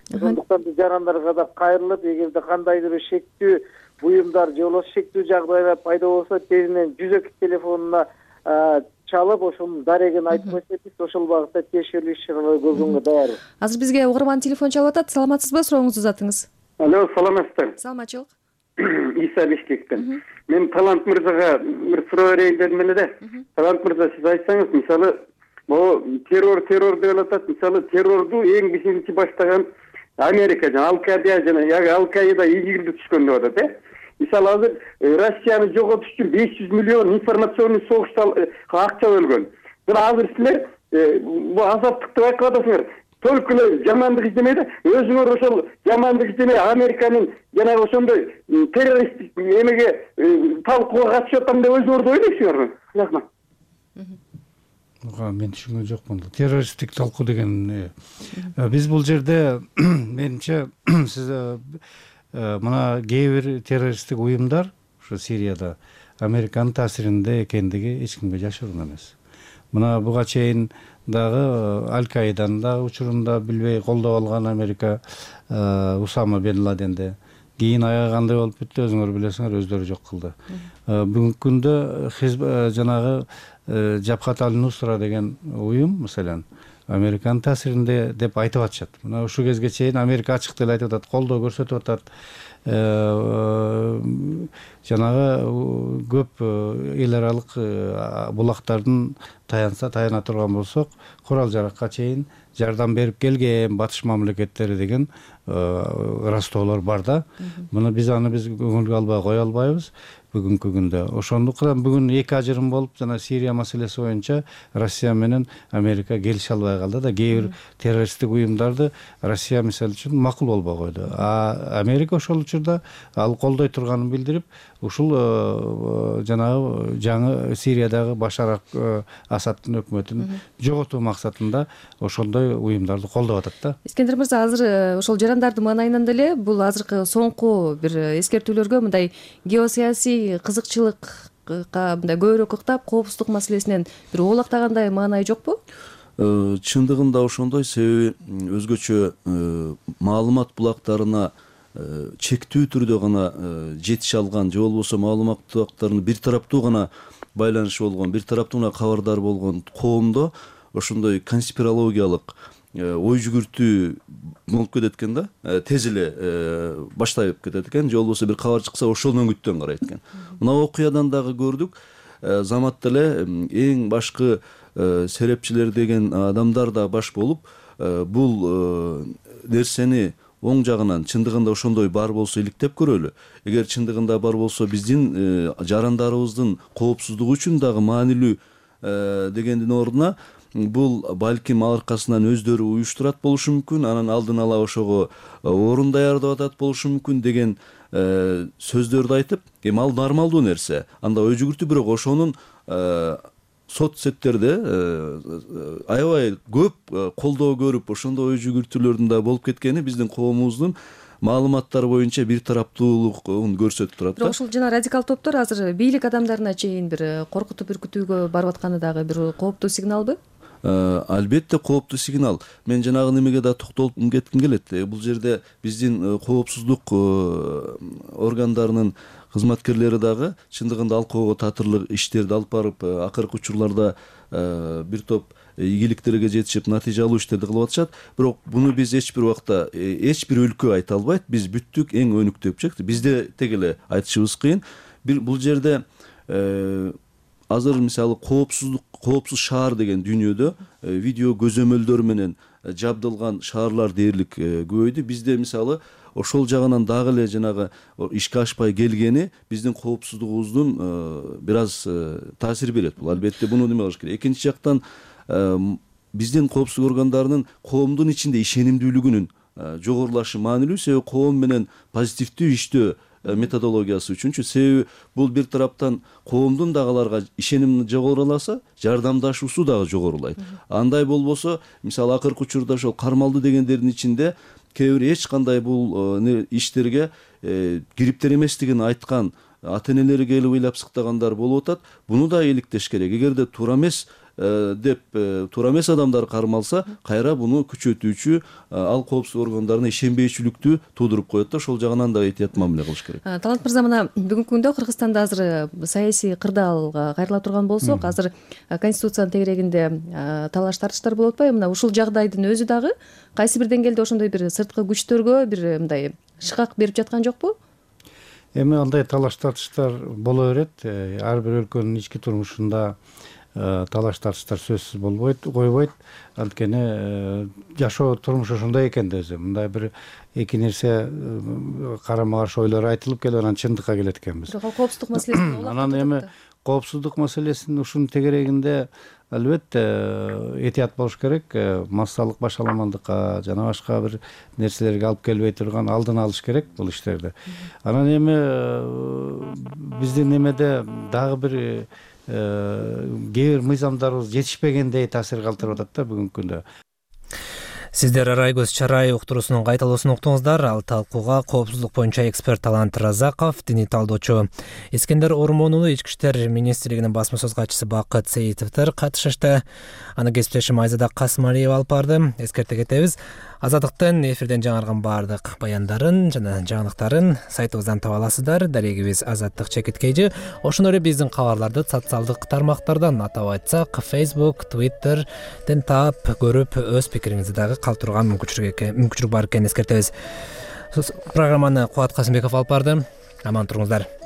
ошондуктан биз жарандарга да кайрылып, эгерде кандайдыр бир шектүү буюмдар же болбосо шектүү жагдайлар пайда болсо, тезинен 102 телефонуна чалып, ошонун дарегин айтып койсо, биз ошол багытта тиешелүү иш-чаралар көргөнгө даярбыз. Азыр бизге угарман телефон чалып атат. Саламатсызбы? Сурооңузду uzatыңыз. Алло, саламатсыздар. Саламатчылык. Иса Бишкектен. Мен Талант мырзага бир суроо берейин дедим эле. Талант мырза, сиз айтсаңыз, мисалы, могу террор деп атат. Мисалы, террорду эң биринчи баштаган Америка жана Ал-Каида ийгилди түшкөн деп атат, Мисалы, азыр Россияны жоготуш үчүн 500 миллион информационный согушта акча бөлгөн. Бирок азыр силер бу азаттыкты байкап атасыңар. Только эле жамандык издемей да, өзүңөр ошол жамандык издемей Американын жанагы ошондой террористтик эмеге талкууга катышып атам деп өзүңөрдү ойлойсуңарбы? Рахмат. Мен түшүнгөн жокмун. Террористтик талкуу деген биз бул жерде менимче сиз мына кээ бир террористтик уюмдар ушу Сирияда Американын таасиринде экендиги эч кимге жашыруун эмес. Мына буга чейин дагы Аль-Каиданын дагы учурунда билбей колдоп алган Америка Усама бен Ладенди. Кийин аяга кандай болуп бүттү, өзүңөр билесиңер, өздөрү жок кылды. Бүгүнкү күндө жанагы Жабхат аль-Нусра деген уюм, мисалан, Американын таасиринде деп айтып атышат. Мына ушул кезге чейин Америка ачык деле айтып атат, колдоо көрсөтүп атат. Жанагы көп эл аралык булактардын таяна турган болсок, курал жаракка чейин жардам берип келген батыш мамлекеттери деген ырастоолор бар да. Муну биз көңүлгө албай кое албайбыз бүгүнкү күндө. Ошондуктан бүгүн эки ажырым болуп, жана Сирия маселеси боюнча Россия менен Америка келише албай калды да. Кээ бир террористтик уюмдарды Россия мисалы үчүн макул болбой койду. Америка ошол учурда ал колдой турганын билдирип, ушул жанагы жаңы Сириядагы Башар Асадтын өкмөтүн жоготуу максатында ошондой уюмдарды колдоп атат да. Искендер мырза, азыр ошол жарандардын маанайынан деле бул азыркы соңку бир эскертүүлөргө мындай геосаясий кызыкчылыкка мындай көбүрөөк ыктап, коопсуздук маселесинен бир оолактагандай маанай жокпу? Чындыгында ошондой, себеби өзгөчө маалымат булактарына чектүү түрдө гана жетише алган же болбосо маалымат булактарынын бир тараптуу гана байланышы болгон, бир тараптуу гана кабардар болгон коомдо ошондой конспирологиялык ой жүгүртүү болуп кетет экен да, тез эле баштайып кетет экен, же болбосо бир кабар чыкса ошол өңүттөн карайт экен. Мына окуядан дагы көрдүк, заматта эле эң башкы серепчилер деген адамдар да баш болуп, бул нерсени оң жагынан чындыгында ошондой бар болсо иликтеп көрөлү. Эгер чындыгында бар болсо биздин жарандарыбыздын коопсуздугу үчүн дагы маанилүү дегендин ордуна бул балким аркасынан өздөрү уюштурат болушу мүмкүн, анан алдын ала ошого орун даярдап атат болушу мүмкүн деген сөздөрдү айтып, эми ал нормалдуу нерсе. Анда ой жүгүртүү, бирок ошонун соцсеттерде аябай көп колдоо көрүп, ошондой ой жүгүртүүлөрдүн да болуп кеткени биздин коомубуздун маалыматтар боюнча бир тараптуулугун көрсөтүп турат да. Ошол жана радикал топтор азыр бийлик адамдарына чейин бир коркутуп үркүтүүгө барып атканы дагы бир кооптуу сигналбы? Албетте кооптуу сигнал. Мен жанагы немеге да токтолуп кетким келет. Бул жерде биздин коопсуздук органдарынын кызматкерлери дагы чындыгында алкоого татырлык иштерди алып барып, акыркы учурларда бир топ ийгиликтерге жетишип, натыйжалуу иштерди кылып атышат. Бирок буну биз эч бир убакта эч бир өлкө айта албайт. Биз бүттүк, эң өнүктүкчүк. Бизде тег эле айтышыбыз кыйын. Бул жерде азыр мисалы коопсуз шаар деген дүйнөдө видео көзөмөлдөр менен жабдылган шаарлар дээрлик көбөйдү. Бизде мисалы ошол жагынан дагы эле жанагы ишке ашпай келгени биздин коопсуздугубуздун бир аз таасир берет. Бул албетте буну неме кылыш керек. Экинчи жактан биздин коопсуздук органдарынын коомдун ичинде ишенимдүүлүгүнүн жогорулашы маанилүү, себеби коом менен позитивдүү иштөө методологиясы үчүнчү. Себеби бул бир тараптан коомдун дагы аларга ишеними жогоруласа, жардамдашуусу дагы жогорулайт. Андай болбосо, мисалы акыркы учурда ошол кармалды дегендердин ичинде кээ бир эч кандай бул иштерге кириптер эместигин айткан ата энелери келип ыйлап сыктагандар болуп атат. Буну да иликтеш керек. Эгерде туура эмес деп туура эмес адамдар кармалса, кайра буну күчөтүүчү ал коопсуздук органдарына ишенбейчүлүктү туудуруп коет да, ошол жагынан да этият мамиле кылыш керек. Талант мырза, мына бүгүнкү күндө Кыргызстанда азыр саясий кырдаалга кайрыла турган болсок, азыр конституциянын тегерегинде талаш тартыштар болуп атпайбы? Мына ушул жагдайдын өзү дагы кайсы бир деңгээлде ошондой бир сырткы күчтөргө бир мындай шыкак берип жаткан жокпу? Эми андай талаш тартыштар боло берет. Ар бир өлкөнүн ички турмушунда талаш тартыштар сөзсүз койбойт. Анткени жашоо турмуш ошондой экен да өзү. Мындай бир эки нерсе карама каршы ойлор айтылып келип анан чындыкка келет экенбиз. Коопсуздук маселеси анан эми коопсуздук маселесин ушунун тегерегинде албетте этият болуш керек. Массалык башаламандыкка жана башка бир нерселерге алып келбей турган алдын алыш керек бул иштерди. Анан эми биздин немеде дагы бир кээ бир мыйзамдарыбыз жетишпегендей таасир калтырып атат да бүгүнкү күндө. Сиздер Райгөз Чарай уктуруусунун кайталоосун уктуңуздар. Ал талкууга коопсуздук боюнча эксперт Талант Разаков, диний талдоочу Искендер Ормонулу, ички иштер министрлигинин басма сөз катчысы Бакыт Сейитовдор катышышты. Аны кесиптешим Айзада Касмалиева алып барды. Эскерте кетебиз. Азаттыктын эфирден жаңырган баардык баяндарын жана жаңылыктарын сайтыбыздан таба аласыздар. Дарегибиз Азаттык _. Ошондой эле биздин кабарларды социалдык тармактардан, атап айтсак, Facebook, Twitterден таап, көрүп, өз пикириңизди дагы калтырууга мүмкүнчүлүк бар экенин эскертебиз. Программаны Кубат Касымбеков алып барды. Аман туруңуздар.